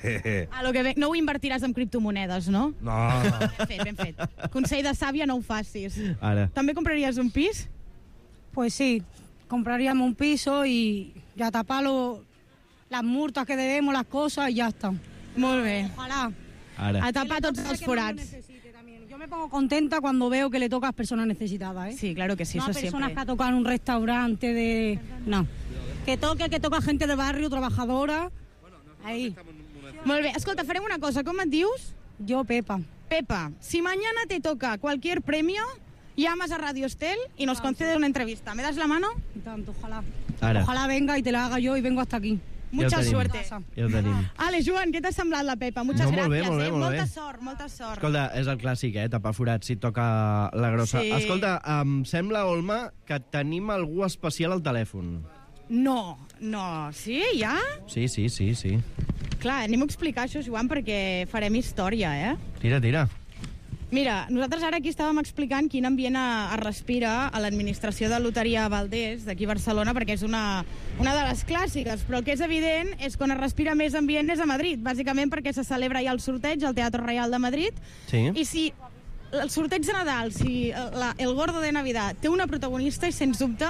A lo que ve... No ho invertiràs en criptomonedes, no? No, no. Ben fet, ben fet. Consell de sàvia, no ho facis. Ara. També compraries un pis? Pues sí, compraríamos un piso y ya taparlo, las multas que debemos, las cosas y ya está. Molt bé. Ojalá. Ara. A tapar tots els forats. Yo me pongo contenta cuando veo que le toca a personas necesitadas, ¿eh? Sí, claro que sí, no eso a personas siempre. que ha tocado en un restaurante de... No. Que toque, que toca gente del barrio, trabajadora. Ahí. Molt bé. Escolta, farem una cosa. Com et dius? Yo, Pepa. Pepa, si mañana te toca cualquier premio, llamas a Radio Estel y nos concedes una entrevista. ¿Me das la mano? Y tanto, ojalá. Ara. Ojalá venga y te la haga yo y vengo hasta aquí. Mucha ja suerte. Ja ho tenim. Ale, Joan, què t'ha semblat la Pepa? Muchas No, molt bé, gràcies, molt bé, eh? molt Molta bé. sort, molta sort. Escolta, és el clàssic, eh? Tapar forats si et toca la grossa. Sí. Escolta, em sembla, Olma, que tenim algú especial al telèfon. No, no. Sí, ja? Sí, sí, sí, sí. Clar, anem a explicar això, Joan, perquè farem història, eh? Tira, tira. Mira, nosaltres ara aquí estàvem explicant quin ambient es respira a l'administració de Loteria Valdés, d'aquí a Barcelona, perquè és una, una de les clàssiques, però el que és evident és que on es respira més ambient és a Madrid, bàsicament perquè se celebra ja el sorteig al Teatre Real de Madrid, Sí. i si el sorteig de Nadal, si la, el Gordo de Navidad té una protagonista, i sens dubte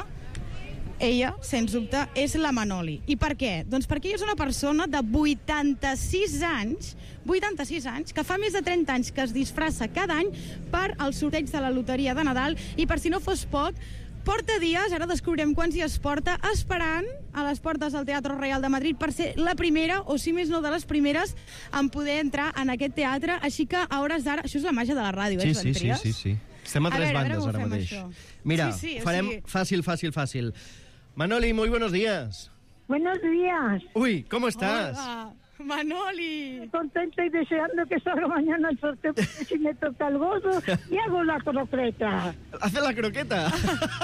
ella, sens dubte, és la Manoli. I per què? Doncs perquè ella és una persona de vuitanta-sis anys, vuitanta-sis anys, que fa més de trenta anys que es disfressa cada any per al sorteig de la loteria de Nadal, i per si no fos poc, porta dies, ara descobrirem quants dies porta, esperant a les portes del Teatre Real de Madrid per ser la primera, o si més no de les primeres, en poder entrar en aquest teatre. Així que a hores d'ara... Això és la màgia de la ràdio, Sí, eh, sí, Joan sí, Trias? sí, sí. Estem a A tres veure, a veure bandes com ara fem mateix. això. Mira, Sí, sí, o farem sigui- fàcil, fàcil, fàcil. Manoli, muy buenos días. Buenos días. Uy, ¿cómo estás? Hola, Manoli. Contenta y deseando que salga mañana el sorteo, porque si me toca el gordo y hago la croqueta. ¿Hace la croqueta?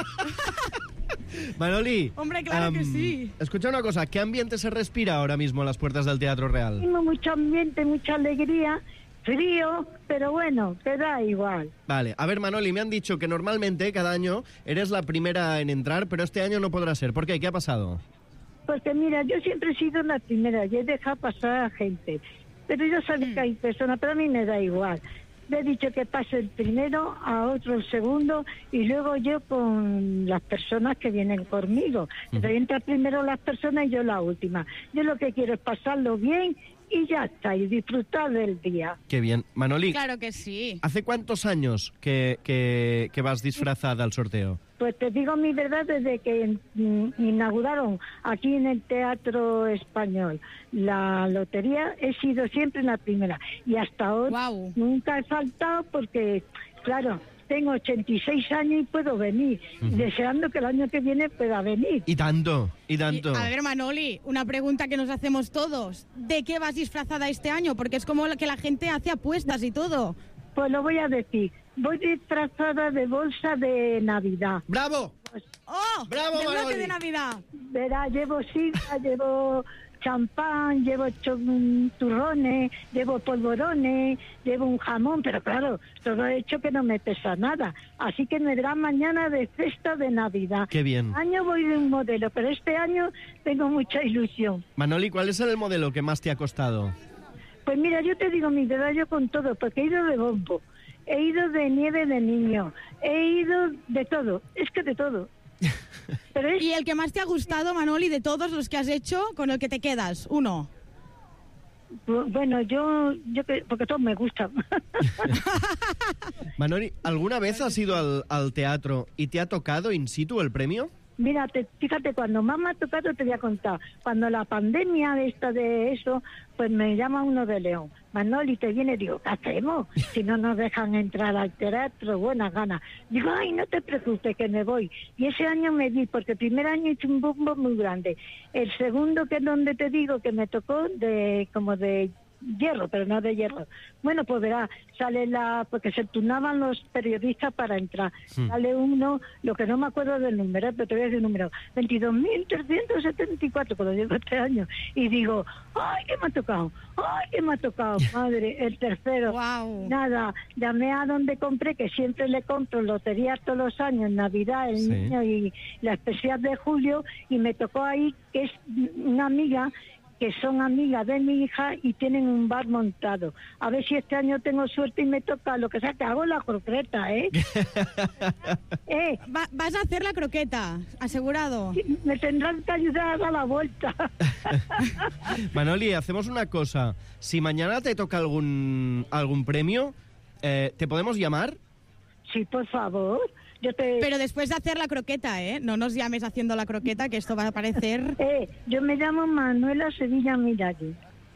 Manoli. Hombre, claro que sí. Escucha una cosa, ¿qué ambiente se respira ahora mismo a las puertas del Teatro Real? Tengo mucho ambiente, mucha alegría, frío, pero bueno, te da igual. Vale, a ver, Manoli, me han dicho que normalmente cada año eres la primera en entrar, pero este año no podrá ser. ¿Por qué? ¿Qué ha pasado? Porque mira, yo siempre he sido la primera y he dejado pasar a gente. Pero yo sabía que hay personas, pero a mí me da igual. Le he dicho que pase el primero, a otro el segundo, y luego yo con las personas que vienen conmigo. Entonces entra primero las personas y yo la última. Yo lo que quiero es pasarlo bien y ya está, y disfrutar del día. Qué bien. Manoli, Claro que sí. ¿hace cuántos años que, que, que vas disfrazada al sorteo? Pues te digo mi verdad, desde que mm, inauguraron aquí en el Teatro Español la lotería, he sido siempre la primera. Y hasta ahora nunca he faltado porque, claro, tengo ochenta y seis años y puedo venir, Ujú. deseando que el año que viene pueda venir. Y tanto, y tanto. A ver, Manoli, una pregunta que nos hacemos todos. ¿De qué vas disfrazada este año? Porque es como que la gente hace apuestas y todo. Pues lo voy a decir. Voy disfrazada de bolsa de Navidad. ¡Bravo! ¡Oh! ¡Bravo, de bloque Manoli! de Navidad. Verá, llevo sidra, llevo champán, llevo cho- turrones, llevo polvorones, llevo un jamón, pero claro, todo he hecho que no me pesa nada. Así que me verán mañana de fiesta de Navidad. Qué bien. Año voy de un modelo, pero este año tengo mucha ilusión. Manoli, ¿cuál es el modelo que más te ha costado? Pues mira, yo te digo mi verdad, yo con todo, porque he ido de bombo, he ido de nieve de niño, he ido de todo, es que de todo. Pero es... ¿Y el que más te ha gustado, Manoli, de todos los que has hecho, con el que te quedas? Uno. Bueno, yo, yo que- porque todos me gustan. Manoli, ¿alguna vez has ido al, al teatro y te ha tocado in situ el premio? Mira, te, fíjate, cuando más me ha tocado te voy a contar. Cuando la pandemia de esta de eso, pues me llama uno de León. Manoli, te viene, digo, ¿qué hacemos? Si no nos dejan entrar al teatro, buenas ganas. Digo, ay, no te preocupes, que me voy. Y ese año me di, porque el primer año hice un bombo muy grande. El segundo, que es donde te digo, que me tocó de como de hierro, pero no de hierro. Bueno, pues verás, sale la... porque se turnaban los periodistas para entrar. Sí. Sale uno, lo que no me acuerdo del número, pero te voy a decir el número, veintidós mil trescientos setenta y cuatro, cuando llevo este año. Y digo, ¡ay, qué me ha tocado! ¡Ay, qué me ha tocado, madre! El tercero. Wow. Nada, llamé a donde compré, que siempre le compro lotería todos los años, Navidad, el sí. niño y la especial de julio, y me tocó ahí, que es una amiga... que son amigas de mi hija y tienen un bar montado. A ver si este año tengo suerte y me toca, lo que sea, que hago la croqueta, ¿eh? eh Va, vas a hacer la croqueta, asegurado. Me tendrán que ayudar a dar la vuelta. Manoli, hacemos una cosa. Si mañana te toca algún, algún premio, eh, ¿te podemos llamar? Sí, por favor. Yo te... Pero después de hacer la croqueta, ¿eh? No nos llames haciendo la croqueta, que esto va a parecer... Eh, yo me llamo Manuela Sevilla Miralles.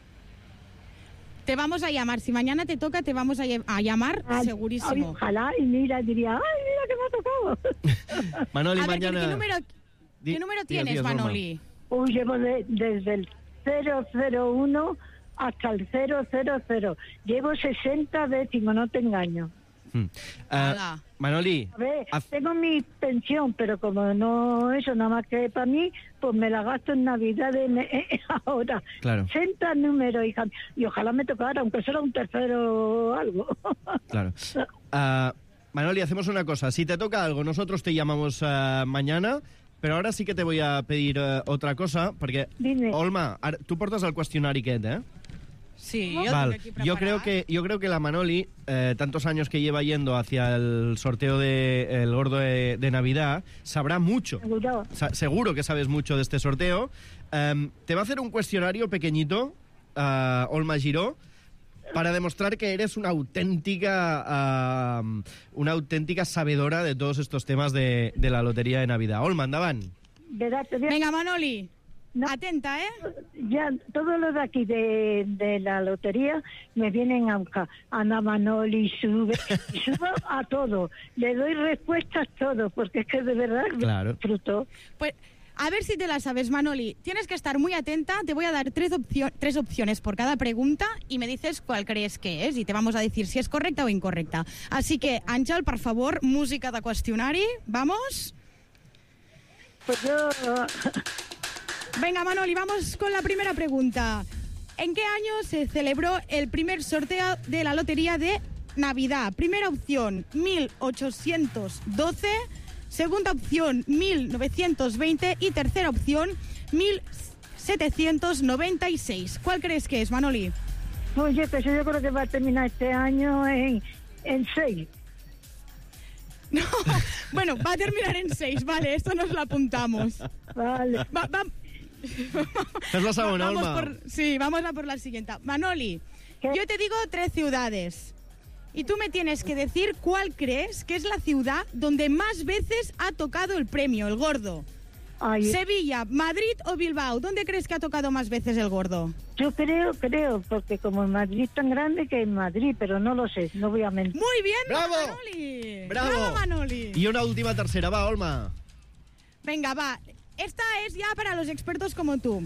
Te vamos a llamar. Si mañana te toca, te vamos a, a llamar, ay, segurísimo. Ay, ojalá, y mira, diría, ay, mira que me ha tocado. Manoli, a ver, mañana... ¿qué, qué número, ¿qué número Di, tienes, días, Manoli? Uy, llevo de, desde el cero cero uno hasta el cero cero cero. Llevo sesenta décimos, no te engaño. Hmm. Uh, Manoli, a ver, haz... tengo mi pensión, pero como no eso nada más que para mí, pues me la gasto en Navidad en, eh, ahora. Claro. sesenta números, hija, y ojalá me tocara, aunque sea un tercero o algo. Claro. Uh, Manoli, hacemos una cosa. Si te toca algo, nosotros te llamamos uh, mañana, pero ahora sí que te voy a pedir uh, otra cosa, porque, Dime. Olma, ara, tu portes el qüestionari aquest, eh? Sí, yo, vale. yo creo que yo creo que la Manoli, eh, tantos años que lleva yendo hacia el sorteo de el gordo de, de Navidad, sabrá mucho. Seguro. Sa seguro que sabes mucho de este sorteo. Um, te va a hacer un cuestionario pequeñito, uh, Olma Giró, para demostrar que eres una auténtica uh, una auténtica sabedora de todos estos temas de, de la lotería de Navidad. Olma, andaban. Venga, Manoli. No, atenta, ¿eh? Ya, todos los de aquí de, de la lotería me vienen a buscar. Ana Manoli, sube, y subo a todo. Le doy respuestas a todo, porque es que de verdad claro. disfruto. Pues, a ver si te la sabes, Manoli. Tienes que estar muy atenta. Te voy a dar tres, opcio tres opciones por cada pregunta y me dices cuál crees que es y te vamos a decir si es correcta o incorrecta. Así que, Àngel, por favor, música de qüestionari. ¿Vamos? Pues yo... Venga, Manoli, vamos con la primera pregunta. ¿En qué año se celebró el primer sorteo de la lotería de Navidad? Primera opción, mil ochocientos doce. Segunda opción, mil novecientos veinte. Y tercera opción, mil setecientos noventa y seis. ¿Cuál crees que es, Manoli? Oye, pues yo creo que va a terminar este año en, en seis. No, bueno, va a terminar en seis. Vale, esto nos lo apuntamos. Vale. Va, va... Es la segunda, vamos Olma. por, sí, vamos a por la siguiente. Manoli, ¿qué? Yo te digo tres ciudades y tú me tienes que decir cuál crees que es la ciudad donde más veces ha tocado el premio, el gordo. Ay. Sevilla, Madrid o Bilbao. ¿Dónde crees que ha tocado más veces el gordo? Yo creo, creo, porque como en Madrid es tan grande que en Madrid, pero no lo sé, no voy a mentir. Muy bien, ¡bravo! Manoli. ¡Bravo! ¡Bravo, Manoli! Y una última tercera, va, Olma. Venga, va. Esta es ya para los expertos como tú.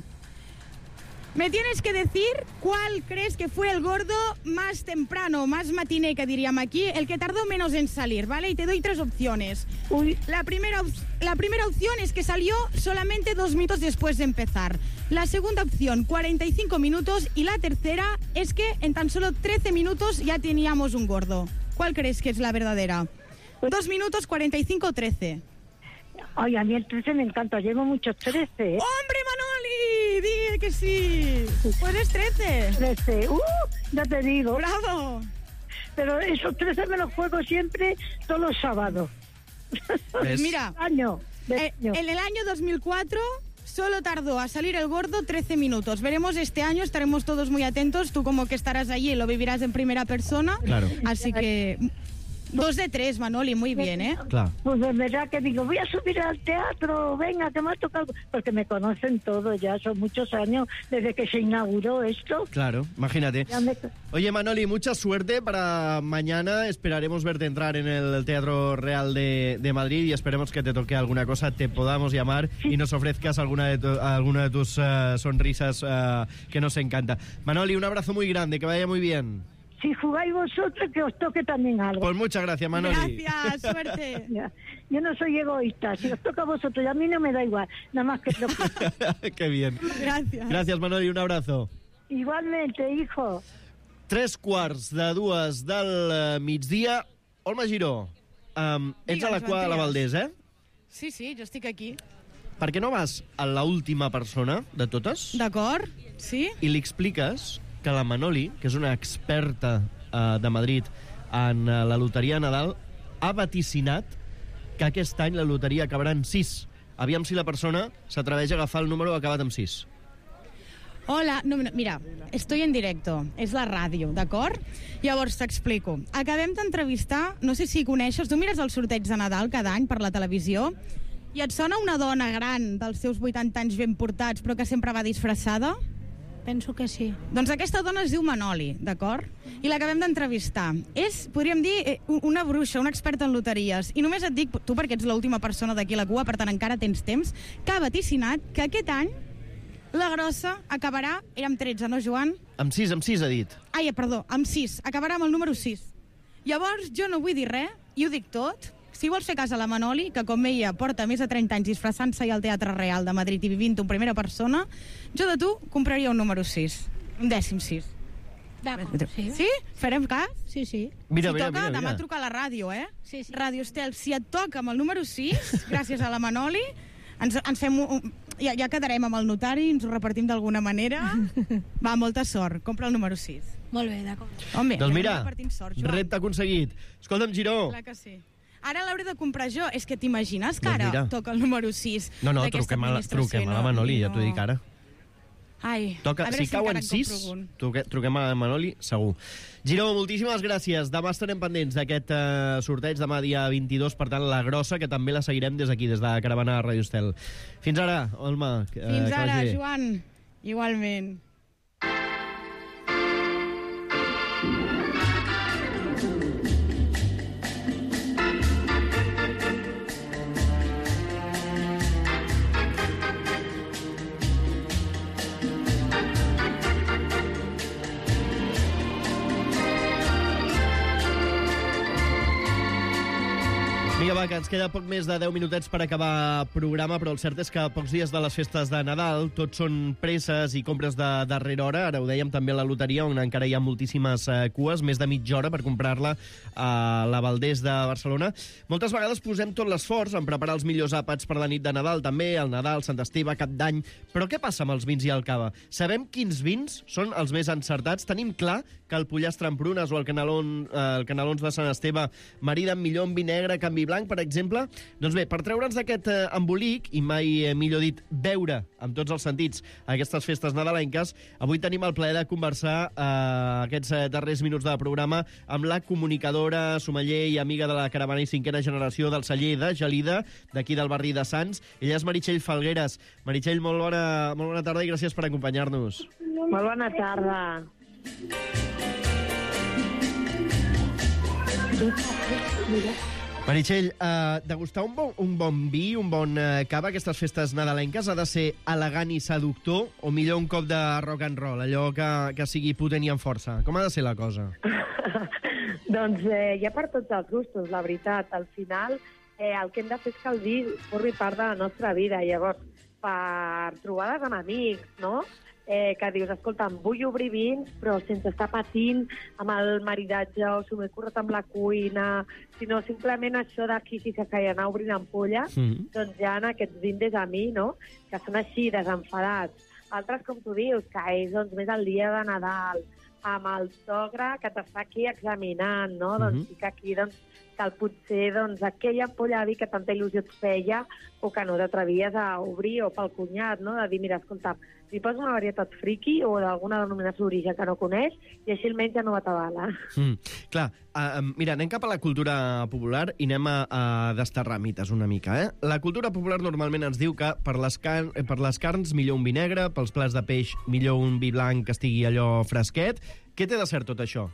Me tienes que decir cuál crees que fue el gordo más temprano, más matiné, que diríamos aquí, el que tardó menos en salir, ¿vale? Y te doy tres opciones. Uy. La primera, la primera opción es que salió solamente dos minutos después de empezar. La segunda opción, cuarenta y cinco minutos. Y la tercera es que en tan solo trece minutos ya teníamos un gordo. ¿Cuál crees que es la verdadera? Dos minutos, cuarenta y cinco, trece. Ay, a mí el trece me encanta, llevo muchos trece. ¿eh? ¡Hombre, Manoli! ¡Di que sí! Pues es trece. trece, ¡uh! Ya te digo. ¡Bravo! Pero esos trece me los juego siempre todos los sábados. Pues mira, año, eh, en el año dos mil cuatro solo tardó a salir el gordo trece minutos. Veremos este año, estaremos todos muy atentos. Tú como que estarás allí y lo vivirás en primera persona. Claro. Así que... Dos de tres, Manoli, muy bien, ¿eh? Claro. Pues de verdad que digo, voy a subir al teatro, venga, que me ha tocado... Porque me conocen todos ya, son muchos años desde que se inauguró esto. Claro, imagínate. Me... Oye, Manoli, mucha suerte para mañana. Esperaremos verte entrar en el Teatro Real de, de Madrid y esperemos que te toque alguna cosa, te podamos llamar sí. y nos ofrezcas alguna de, tu, alguna de tus uh, sonrisas uh, que nos encanta. Manoli, un abrazo muy grande, que vaya muy bien. Si jugáis vosotros, que os toque también algo. Pues muchas gracias, Manoli. Gracias, suerte. Yo no soy egoísta. Si os toca a vosotros, y a mí no me da igual. Nada más que... Lo... Qué bien. Gracias. Gracias, Manoli, un abrazo. Igualmente, hijo. Tres quarts de dues del uh, migdia. Olma Giró, um, ets a la cua de la Valdés, eh? Sí, sí, jo estic aquí. Per què no vas a l'última persona de totes? D'acord, sí. I li expliques que la Manoli, que és una experta uh, de Madrid en uh, la loteria de Nadal, ha vaticinat que aquest any la loteria acabarà en sis. Aviam si la persona s'atreveix a agafar el número acabat amb sis. Hola, no, mira, estoy en directo, és la ràdio, d'acord? Llavors t'explico. Acabem d'entrevistar, no sé si coneixes, tu mires el sorteig de Nadal cada any per la televisió i et sona una dona gran dels seus vuitanta anys ben portats però que sempre va disfressada? Penso que sí. Doncs aquesta dona es diu Manoli, d'acord? I l'acabem d'entrevistar. És, podríem dir, una bruixa, una experta en loteries. I només et dic, tu perquè ets l'última persona d'aquí a la cua, per tant encara tens temps, que ha vaticinat que aquest any la grossa acabarà... Era amb tretze, no, Joan? Amb sis, amb sis, ha dit. Ai, perdó, amb sis. Acabarà amb el número sis. Llavors, jo no vull dir res, i ho dic tot. Si vols fer cas a la Manoli, que com ella porta més de trenta anys disfressant-se al Teatre Real de Madrid i vivint-ho en primera persona, jo de tu compraria un número sis. Un dècim sis. D'acord, sí. Sí? Farem cas? Sí, sí. Mira, si mira, toca, mira, mira. demà truca a la ràdio, eh? Sí, sí. Ràdio Estel, si et toca amb el número sis, gràcies a la Manoli, ens, ens fem un, ja, ja quedarem amb el notari, ens ho repartim d'alguna manera. Va, molta sort. Compra el número sis. Molt bé, d'acord. Home, doncs mira, sort, repte aconseguit. Escolta'm, Giró. Clar que sí. Ara l'hauré de comprar jo. És que t'imagines que ara doncs toca el número sis no, no, d'aquesta truquem a, administració? truquem a la Manoli, no. Ja t'ho dic ara. Ai, Toca, a veure si si cauen encara en sis, compro un. truque, truquem a la Manoli, segur. Giró, moltíssimes gràcies. Demà estarem pendents d'aquest uh, sorteig, demà dia vint-i-dos, per tant, la grossa, que també la seguirem des d'aquí, des de Caravana Ràdio Estel. Fins ara, Olma. Uh, Fins ara, Joan. Igualment. Vinga, va, que ens queda poc més de deu minutets per acabar programa, però el cert és que a pocs dies de les festes de Nadal tot són presses i compres de darrera hora. Ara ho dèiem també a la loteria, on encara hi ha moltíssimes eh, cues, més de mitja hora per comprar-la a la Valdés de Barcelona. Moltes vegades posem tot l'esforç en preparar els millors àpats per la nit de Nadal, també, el Nadal, Sant Esteve, Cap d'Any. Però què passa amb els vins i el cava? Sabem quins vins són els més encertats? Tenim clar que el pollastre amb prunes o el, canelon, eh, el canelons de Sant Esteve mariden millor amb vi negre que amb vi blanc, per exemple? Doncs bé, per treure'ns d'aquest eh, embolic, i mai eh, millor dit, veure amb tots els sentits aquestes festes nadalenques, avui tenim el plaer de conversar eh, aquests eh, darrers minuts de programa amb la comunicadora, sommelier i amiga de la caravana i cinquena generació del celler de Gelida, d'aquí del barri de Sants. Ella és Meritxell Falgueres. Meritxell, molt bona, molt bona tarda i gràcies per acompanyar-nos. Molt bona tarda. Meritxell, uh, degustar un bon, un bon vi, un bon uh, cava, aquestes festes nadalenques, ha de ser elegant i seductor o millor un cop de rock and roll, allò que, que sigui potent i amb força? Com ha de ser la cosa? Doncs eh, hi ha per tots els gustos, la veritat. Al final, eh, el que hem de fer és que el vi formi part de la nostra vida. Llavors, per trobades amb amics, no?, Eh, que dius, escolta'm, vull obrir vins, però sense estar patint amb el maridatge o si m'he currat amb la cuina, sinó simplement això d'aquí si s'ha anar obrint ampolles, mm. doncs hi ha aquests vindes a mi, no?, que són així, desenfadats. Altres, com tu dius, que és doncs, més el dia de Nadal, amb el sogre que t'està aquí examinant, no?, mm-hmm. doncs sí que aquí doncs, que potser doncs, aquella ampolla de vi que tanta il·lusió et feia o que no t'atrevies a obrir, o pel cunyat, no? De dir, mira, escolta, li poso una varietat friqui o d'alguna denominació d'origen que no coneix i així almenys ja no m'atabala. Mm, clar, uh, mira, anem cap a la cultura popular i anem a, a desterrar mites una mica, eh? La cultura popular normalment ens diu que per les, car per les carns millor un vi negre, pels plats de peix millor un vi blanc que estigui allò fresquet. Què té de cert tot això?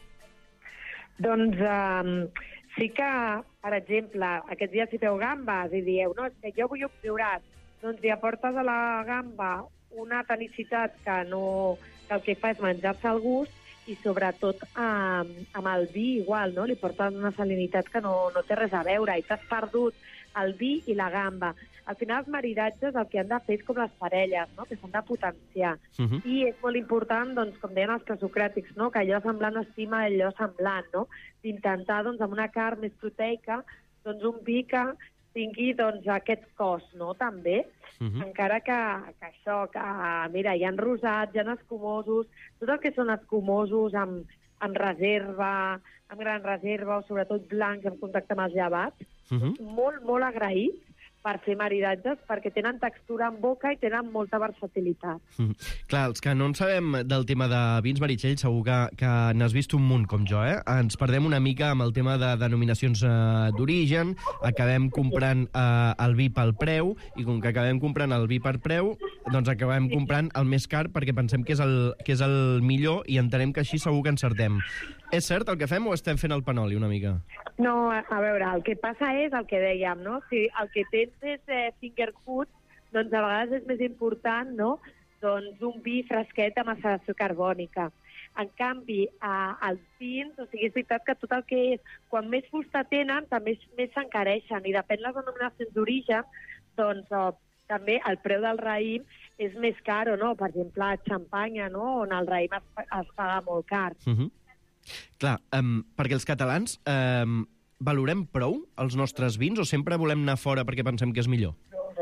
Doncs um, sí que, per exemple, aquests dies si feu gambes i dieu, no, és que jo vull un priorat, doncs li aportes a la gamba una tonicitat que, no, que el que fa és menjar-se el gust i sobretot amb, amb el vi igual, no? Li portes una salinitat que no, no té res a veure i t'has perdut el vi i la gamba. Al final els maridatges el que han de fer és com les parelles, no? Que s'han de potenciar. Uh-huh. I és molt important, doncs, com deien els presocràtics, no? Que allò semblant estima allò semblant, no? D'intentar, doncs, amb una carn més proteica, doncs, un vi que tingui, doncs, aquest cos, no?, també. Uh-huh. Encara que, que això, que, mira, hi ha rosats, hi ha escumosos, tot el que són escumosos amb, amb reserva, amb gran reserva, o sobretot blancs en contacte amb els llevats, uh-huh. molt, molt agraïts per fer maridatges, perquè tenen textura en boca i tenen molta versatilitat. Mm. Clar, els que no en sabem del tema de vins, Meritxell, segur que, que n'has vist un munt com jo, eh? Ens perdem una mica amb el tema de denominacions eh, d'origen, acabem comprant eh, el vi pel preu, i com que acabem comprant el vi per preu, doncs acabem comprant el més car perquè pensem que és el, que és el millor i entenem que així segur que encertem. És cert el que fem o estem fent el panoli una mica? No, a veure, el que passa és el que dèiem, no? Si el que tens és eh, finger food, doncs a vegades és més important, no?, doncs un vi fresquet amb maceració carbònica. En canvi, eh, els vins, o sigui, és veritat que tot el que és, quan més fusta tenen, també més s'encareixen, i depèn les denominacions d'origen, doncs eh, també el preu del raïm és més car o no. Per exemple, a Xampanya, no?, on el raïm es, es paga molt car. Uh-huh. Clar, um, perquè els catalans um, valorem prou els nostres vins o sempre volem anar fora perquè pensem que és millor?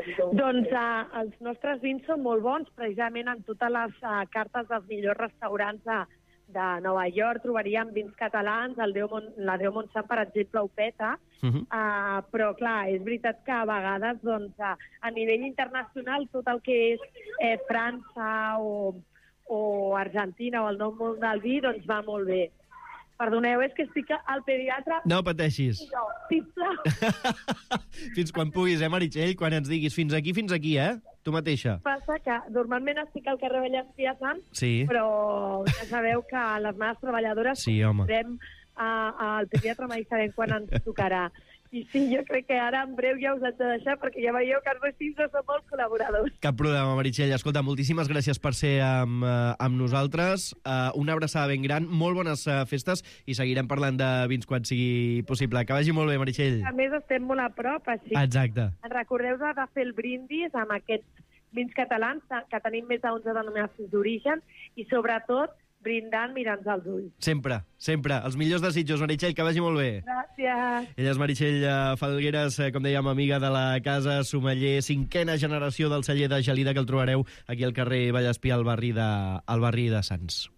Doncs uh, els nostres vins són molt bons, precisament en totes les uh, cartes dels millors restaurants de, de Nova York trobaríem vins catalans, el Déu Mon, la Déu Montsant, per exemple, ho peta, uh-huh. uh, però clar, és veritat que a vegades doncs, uh, a nivell internacional tot el que és eh, França o, o Argentina o el nou món del vi doncs va molt bé. Perdoneu, és que estic al pediatre... No pateixis. No, sisplau. Fins quan puguis, eh, Meritxell? Quan ens diguis fins aquí, fins aquí, eh? Tu mateixa. Passa que normalment estic al carrer Vallespia Sant, sí. Però ja sabeu que les meves treballadores sí, home. Podem al pediatre mai sabem quan ens tocarà. I sí, jo crec que ara en breu ja us haig de deixar perquè ja veieu que els vestits no són molt col·laboradors. Cap problema, Meritxell. Escolta, moltíssimes gràcies per ser amb, amb nosaltres. Uh, una abraçada ben gran, molt bones uh, festes i seguirem parlant de vins quan sigui possible. Que vagi molt bé, Meritxell. A més, estem molt a prop, així. Exacte. Recordeu-vos de fer el brindis amb aquests vins catalans, que tenim més d'onze denominacions d'origen i, sobretot, brindant mirant als ulls. Sempre, sempre. Els millors desitjos, Meritxell, que vagi molt bé. Gràcies. Ella és Meritxell Falgueres, com dèiem, amiga de la casa, sommelier, cinquena generació del celler de Gelida, que el trobareu aquí al carrer Vallespí, al barri de, al barri de Sants.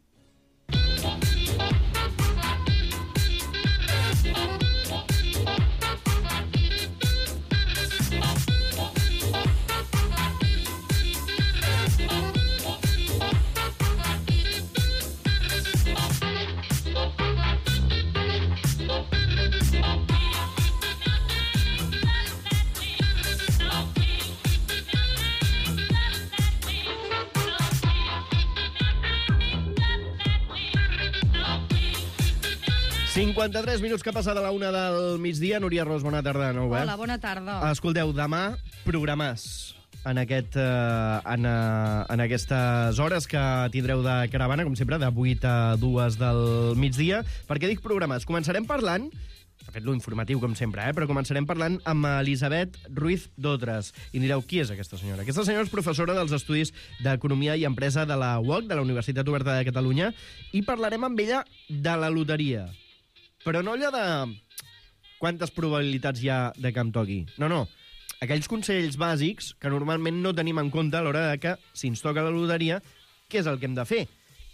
cinquanta-tres minuts que passa de la una del migdia. Núria Ros, bona tarda de nou, eh? Hola, bona tarda. Escolteu, demà programàs en, aquest, uh, en, uh, en aquestes hores que tindreu de caravana, com sempre, de vuit a dues del migdia. Per què dic programàs? Començarem parlant, de fet, lo informatiu, com sempre, eh? Però començarem parlant amb Elisabet Ruiz Dotres. I direu, qui és aquesta senyora? Aquesta senyora és professora dels Estudis d'Economia i Empresa de la U O C, de la Universitat Oberta de Catalunya, i parlarem amb ella de la loteria. Però no allò de quantes probabilitats hi ha de que em toqui. No, no. Aquells consells bàsics que normalment no tenim en compte a l'hora de que, si ens toca la loteria, què és el que hem de fer?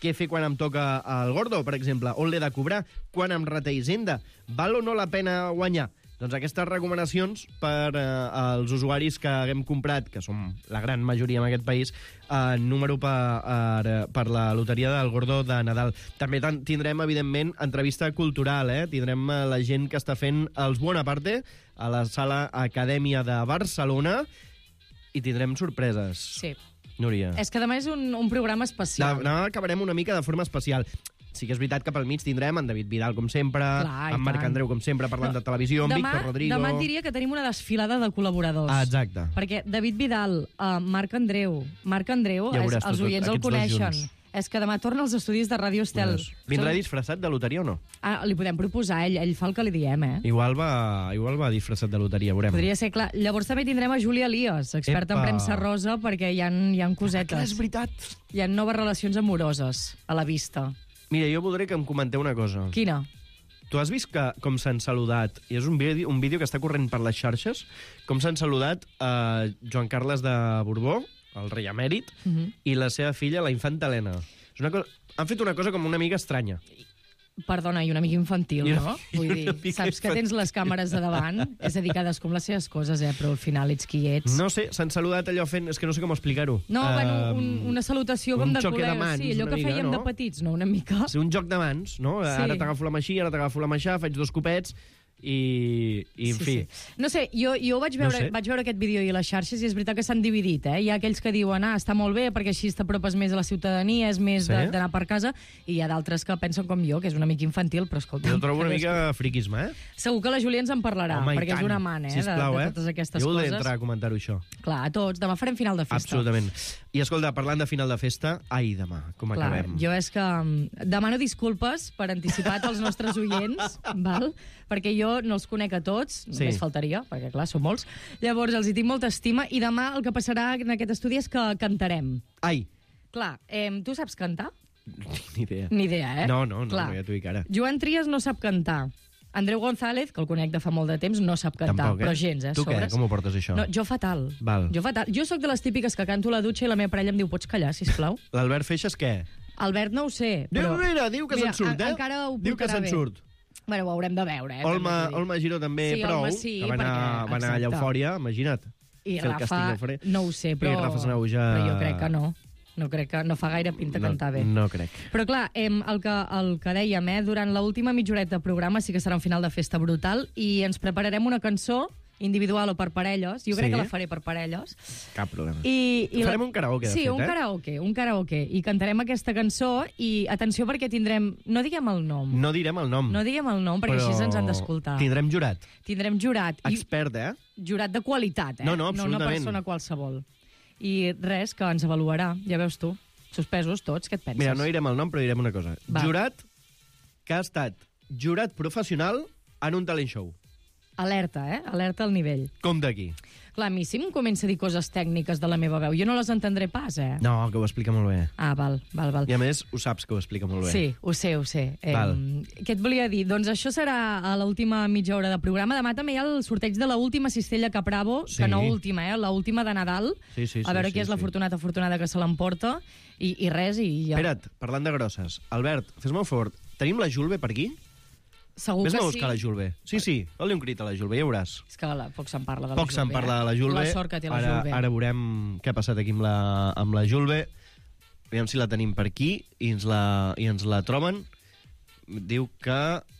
què fer quan em toca el Gordo, per exemple? On l'he de cobrar? Quan em rata Hisenda? Val o no la pena guanyar? Doncs aquestes recomanacions per eh, als usuaris que haguem comprat, que som la gran majoria en aquest país, eh, número per, per la loteria del Gordo de Nadal. També tindrem, evidentment, entrevista cultural, eh? Tindrem la gent que està fent els Bonaparte a la Sala Acadèmia de Barcelona i tindrem sorpreses. Sí. Núria. És que demà és un, un programa especial. Demà acabarem una mica de forma especial. Sí que és veritat que pel mig tindrem en David Vidal, com sempre, Clar, en Marc tant. Andreu, com sempre, parlant de televisió, en demà, Víctor Rodrigo... Demà et diria que tenim una desfilada de col·laboradors. Ah, exacte. Perquè David Vidal, uh, Marc Andreu... Marc Andreu, Ja és, veuràs, els tot, oients el aquests dos coneixen. junts. És que demà torna als estudis de Ràdio Estel. Vindrà Som- disfressat de loteria o no? Ah, li podem proposar, ell, ell fa el que li diem, eh? Igual va, igual va disfressat de loteria, veurem. Podria ser, clar. Llavors també tindrem a Júlia Elias, experta Epa. en premsa rosa, perquè hi ha, hi ha cosetes. Clar, és veritat. Hi ha noves relacions amoroses a la vista. Mira, jo voldré que em comenteu una cosa. Quina? Tu has vist que, com s'han saludat, i és un vídeo, un vídeo que està corrent per les xarxes, com s'han saludat a Joan Carles de Borbó, el rei emèrit, Uh -huh. i la seva filla, la infanta Helena. És una cosa... Han fet una cosa com una mica estranya. Perdona, i una mica infantil, I una- no? i Vull una dir, mica saps que tens les càmeres de davant? És a dir, cadascú amb les seves coses, eh? Però al final ets qui ets. No sé, s'han saludat allò fent... És que no sé com explicar-ho. No, Um, bueno, un, una salutació com un de xoc de col·legues. mans, Sí, allò una que mica, fèiem no? de petits, no? Una mica. Sí, un joc de mans, no? Sí. Ara t'agafo la mà així, ara t'agafo la mà així, faig dos copets i, i en Sí, fi... sí. No sé, jo, jo vaig, veure, No sé. vaig veure aquest vídeo i a les xarxes i és veritat que s'han dividit, eh? Hi ha aquells que diuen, ah, està molt bé perquè així t'apropes més a la ciutadania, és més Sí? de- d'anar per casa, i hi ha d'altres que pensen com jo, que és una mica infantil, però escolta... Jo trobo una mica friquisme, eh? Segur que la Júlia ens en parlarà, Home, i perquè és tant. un amant, eh, Sisplau, de, de eh? totes aquestes jo coses. voldré entrar a comentar-ho, això. Clar, a tots. Demà farem final de festa. Absolutament. I escolta, parlant de final de festa, ai, demà, com Clar, acabem? jo és que um, demano disculpes per anticipat als nostres oients, val? Perquè jo no els conec a tots, Sí. només faltaria, perquè clar, són molts. Llavors els hi tinc molta estima i demà el que passarà en aquest estudi és que cantarem. Ai! Clar, eh, tu saps cantar? Ni idea. Ni idea, eh? No, no, no, Clar. no ja t'ho dic ara. Joan Trias no sap cantar. Andreu González, que el conec de fa molt de temps, no sap cantar, Tampoc, eh? però gens, eh? Tu què? sobres. Com ho portes, això? No, jo fatal. Val. Jo fatal. Jo sóc de les típiques que canto a la dutxa i la meva parella em diu, pots callar, sisplau? L'Albert Feixes, què? Albert no ho sé, Diu, però... mira, diu que Mira, se'n surt, en- eh? encara ho Diu que portarà se'n bé. surt. Bueno, ho haurem de veure, eh? Olma, també t'ho dic. Olma Giró també Sí, prou, Olma sí, que va anar, perquè- va anar allà a exacte. Eufòria, imagina't. I Fer el Rafa, càsting d'Eufòria. no ho sé, però... I Rafa Sanauja... Però jo crec que no. No crec que... No fa gaire pinta no, cantar bé. No crec. Però clar, em, el, que, el que dèiem, eh, durant l'última mitjoreta de programa sí que serà un final de festa brutal i ens prepararem una cançó individual o per parelles. Jo crec Sí? que la faré per parelles. Cap problema. I, i Farem la... un karaoke, de sí, fet, un eh? karaoke, un karaoke. I cantarem aquesta cançó i atenció perquè tindrem... No diguem el nom. No direm el nom. No diguem el nom perquè però així ens han d'escoltar. Tindrem jurat. Tindrem jurat. I Expert, eh? jurat de qualitat, eh? No, no, No una absolutament. persona qualsevol. I res, que ens avaluarà, ja veus tu. Suspesos tots, què et penses? Mira, no direm el nom, però direm una cosa. Va. Jurat que ha estat jurat professional en un talent show. Alerta, eh? Alerta al nivell. Compte aquí. Clar, a mi si em comença a dir coses tècniques de la meva veu, jo no les entendré pas, eh? No, que ho explica molt bé. Ah, val, val, val. I a més, ho saps que ho explica molt bé. Sí, ho sé, ho sé. Eh, Val. què et volia dir? Doncs això serà a l'última mitja hora de programa. Demà també hi ha el sorteig de l'última cistella Capravo, Sí. que no última, eh? L'última de Nadal. Sí, sí, sí, a veure sí, qui és sí. l'afortunat afortunada que se l'emporta. I, I res, i ja... Espera't, parlant de grosses. Albert, fes-me un favor. Tenim la Julve per aquí? Segur Vés-me que a sí. buscar la Julve. Sí, sí, dóna-li un crit a la Julve, ja veuràs. És que la, poc se'n parla de la Poc se'n Julve, parla eh? de la Julve. La sort que té la ara, Julve. Ara veurem què ha passat aquí amb la, amb la Julve. Aviam si la tenim per aquí i ens la, i ens la troben. Diu que...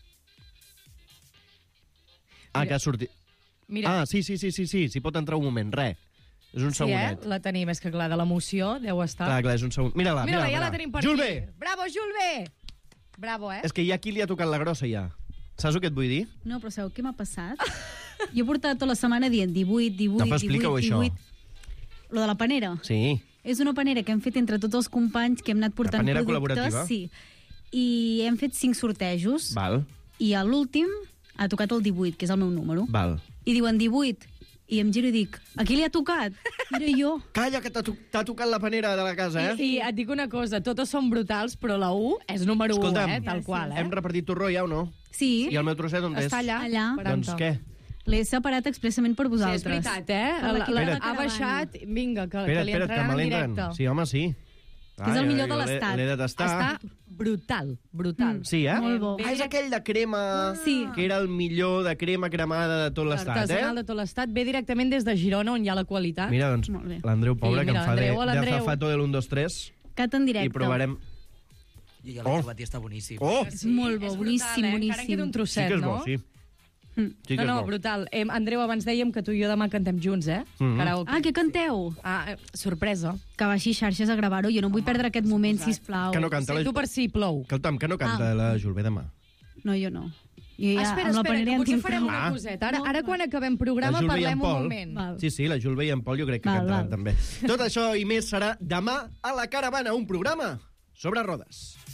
Ah, Mira. que ha sortit... Mira. Ah, sí, sí, sí, sí, sí, s'hi pot entrar un moment, res. És un Sí, eh? segonet. La tenim, és que clar, de l'emoció deu estar... Clar, clar, és un segon... Mira-la, Mira-la, mira-la. ja la tenim per Julve! aquí. Bravo, Julve! Bravo, eh? És que hi ha qui li ha tocat la grossa, ja. Saps el que et vull dir? No, però sabeu què m'ha passat? Jo he portat tota la setmana dient divuit, divuit, Doncs divuit, explica-ho, això. divuit... Lo de la panera. Sí. És una panera que hem fet entre tots els companys, que hem anat portant panera productes. col·laborativa. Sí. I hem fet cinc sortejos. Val, I a l'últim ha tocat el divuit, que és el meu número. val. I diuen divuit. I em giro i dic, a qui li ha tocat? Era jo. Calla, que t'ha to t'ha tocat la panera de la casa, eh? I, I et dic una cosa, totes són brutals, però la U és número Escolta'm, u, eh? Tal qual, eh? Hem repartit torró ja o no? Sí. I el meu trosset on és? Està allà. Allà. Doncs què? L'he separat expressament per Sí, és vosaltres. veritat, eh? Per La, l'equip la, de la ha caravana. baixat, vinga, que, Espera't, que li espera't, que entraran me en l'entren. directe. Sí, home, sí. que és el millor de l'estat. L'he de tastar. Està brutal, brutal. Sí, eh? Molt bo. Ah, és aquell de crema... Sí. Que era el millor de crema cremada de tot l'estat, eh? Artesanal de tot l'estat. Ve directament des de Girona, on hi ha la qualitat. Mira, doncs, Molt bé. l'Andreu, pobre, Sí, que mira, em fa de, l'Andreu, de l'Andreu. azafato del un, dos, tres. Cat en directe. I provarem... Jo ja l'he provat i està boníssim. Oh! És molt bo, És boníssim, brutal, eh? boníssim. Encara queda un trosset, Sí que és bo, no? sí. Sí que no, no, és bo. brutal. Eh, Andreu, abans dèiem que tu i jo demà cantem junts, eh? Mhm. Karaoke. Ah, què canteu? Ah, eh, sorpresa. Que baixi xarxes a gravar-ho. Jo no vull perdre aquest moment, sisplau. Que no canta la... Tu per si plou. Escolta'm, que no canta Ah. la Julve demà. No, jo no. Jo ja, espera, amb la espera, panera que en potser tinc farem prou. una Ah. coseta. Ara, ara quan acabem La programa, Julve i parlem en un Pol. moment. Val. Sí, sí, la Julve i en Pol jo crec que Val, cantaran val. també. Tot això i més serà demà a la Caravana, un programa sobre rodes.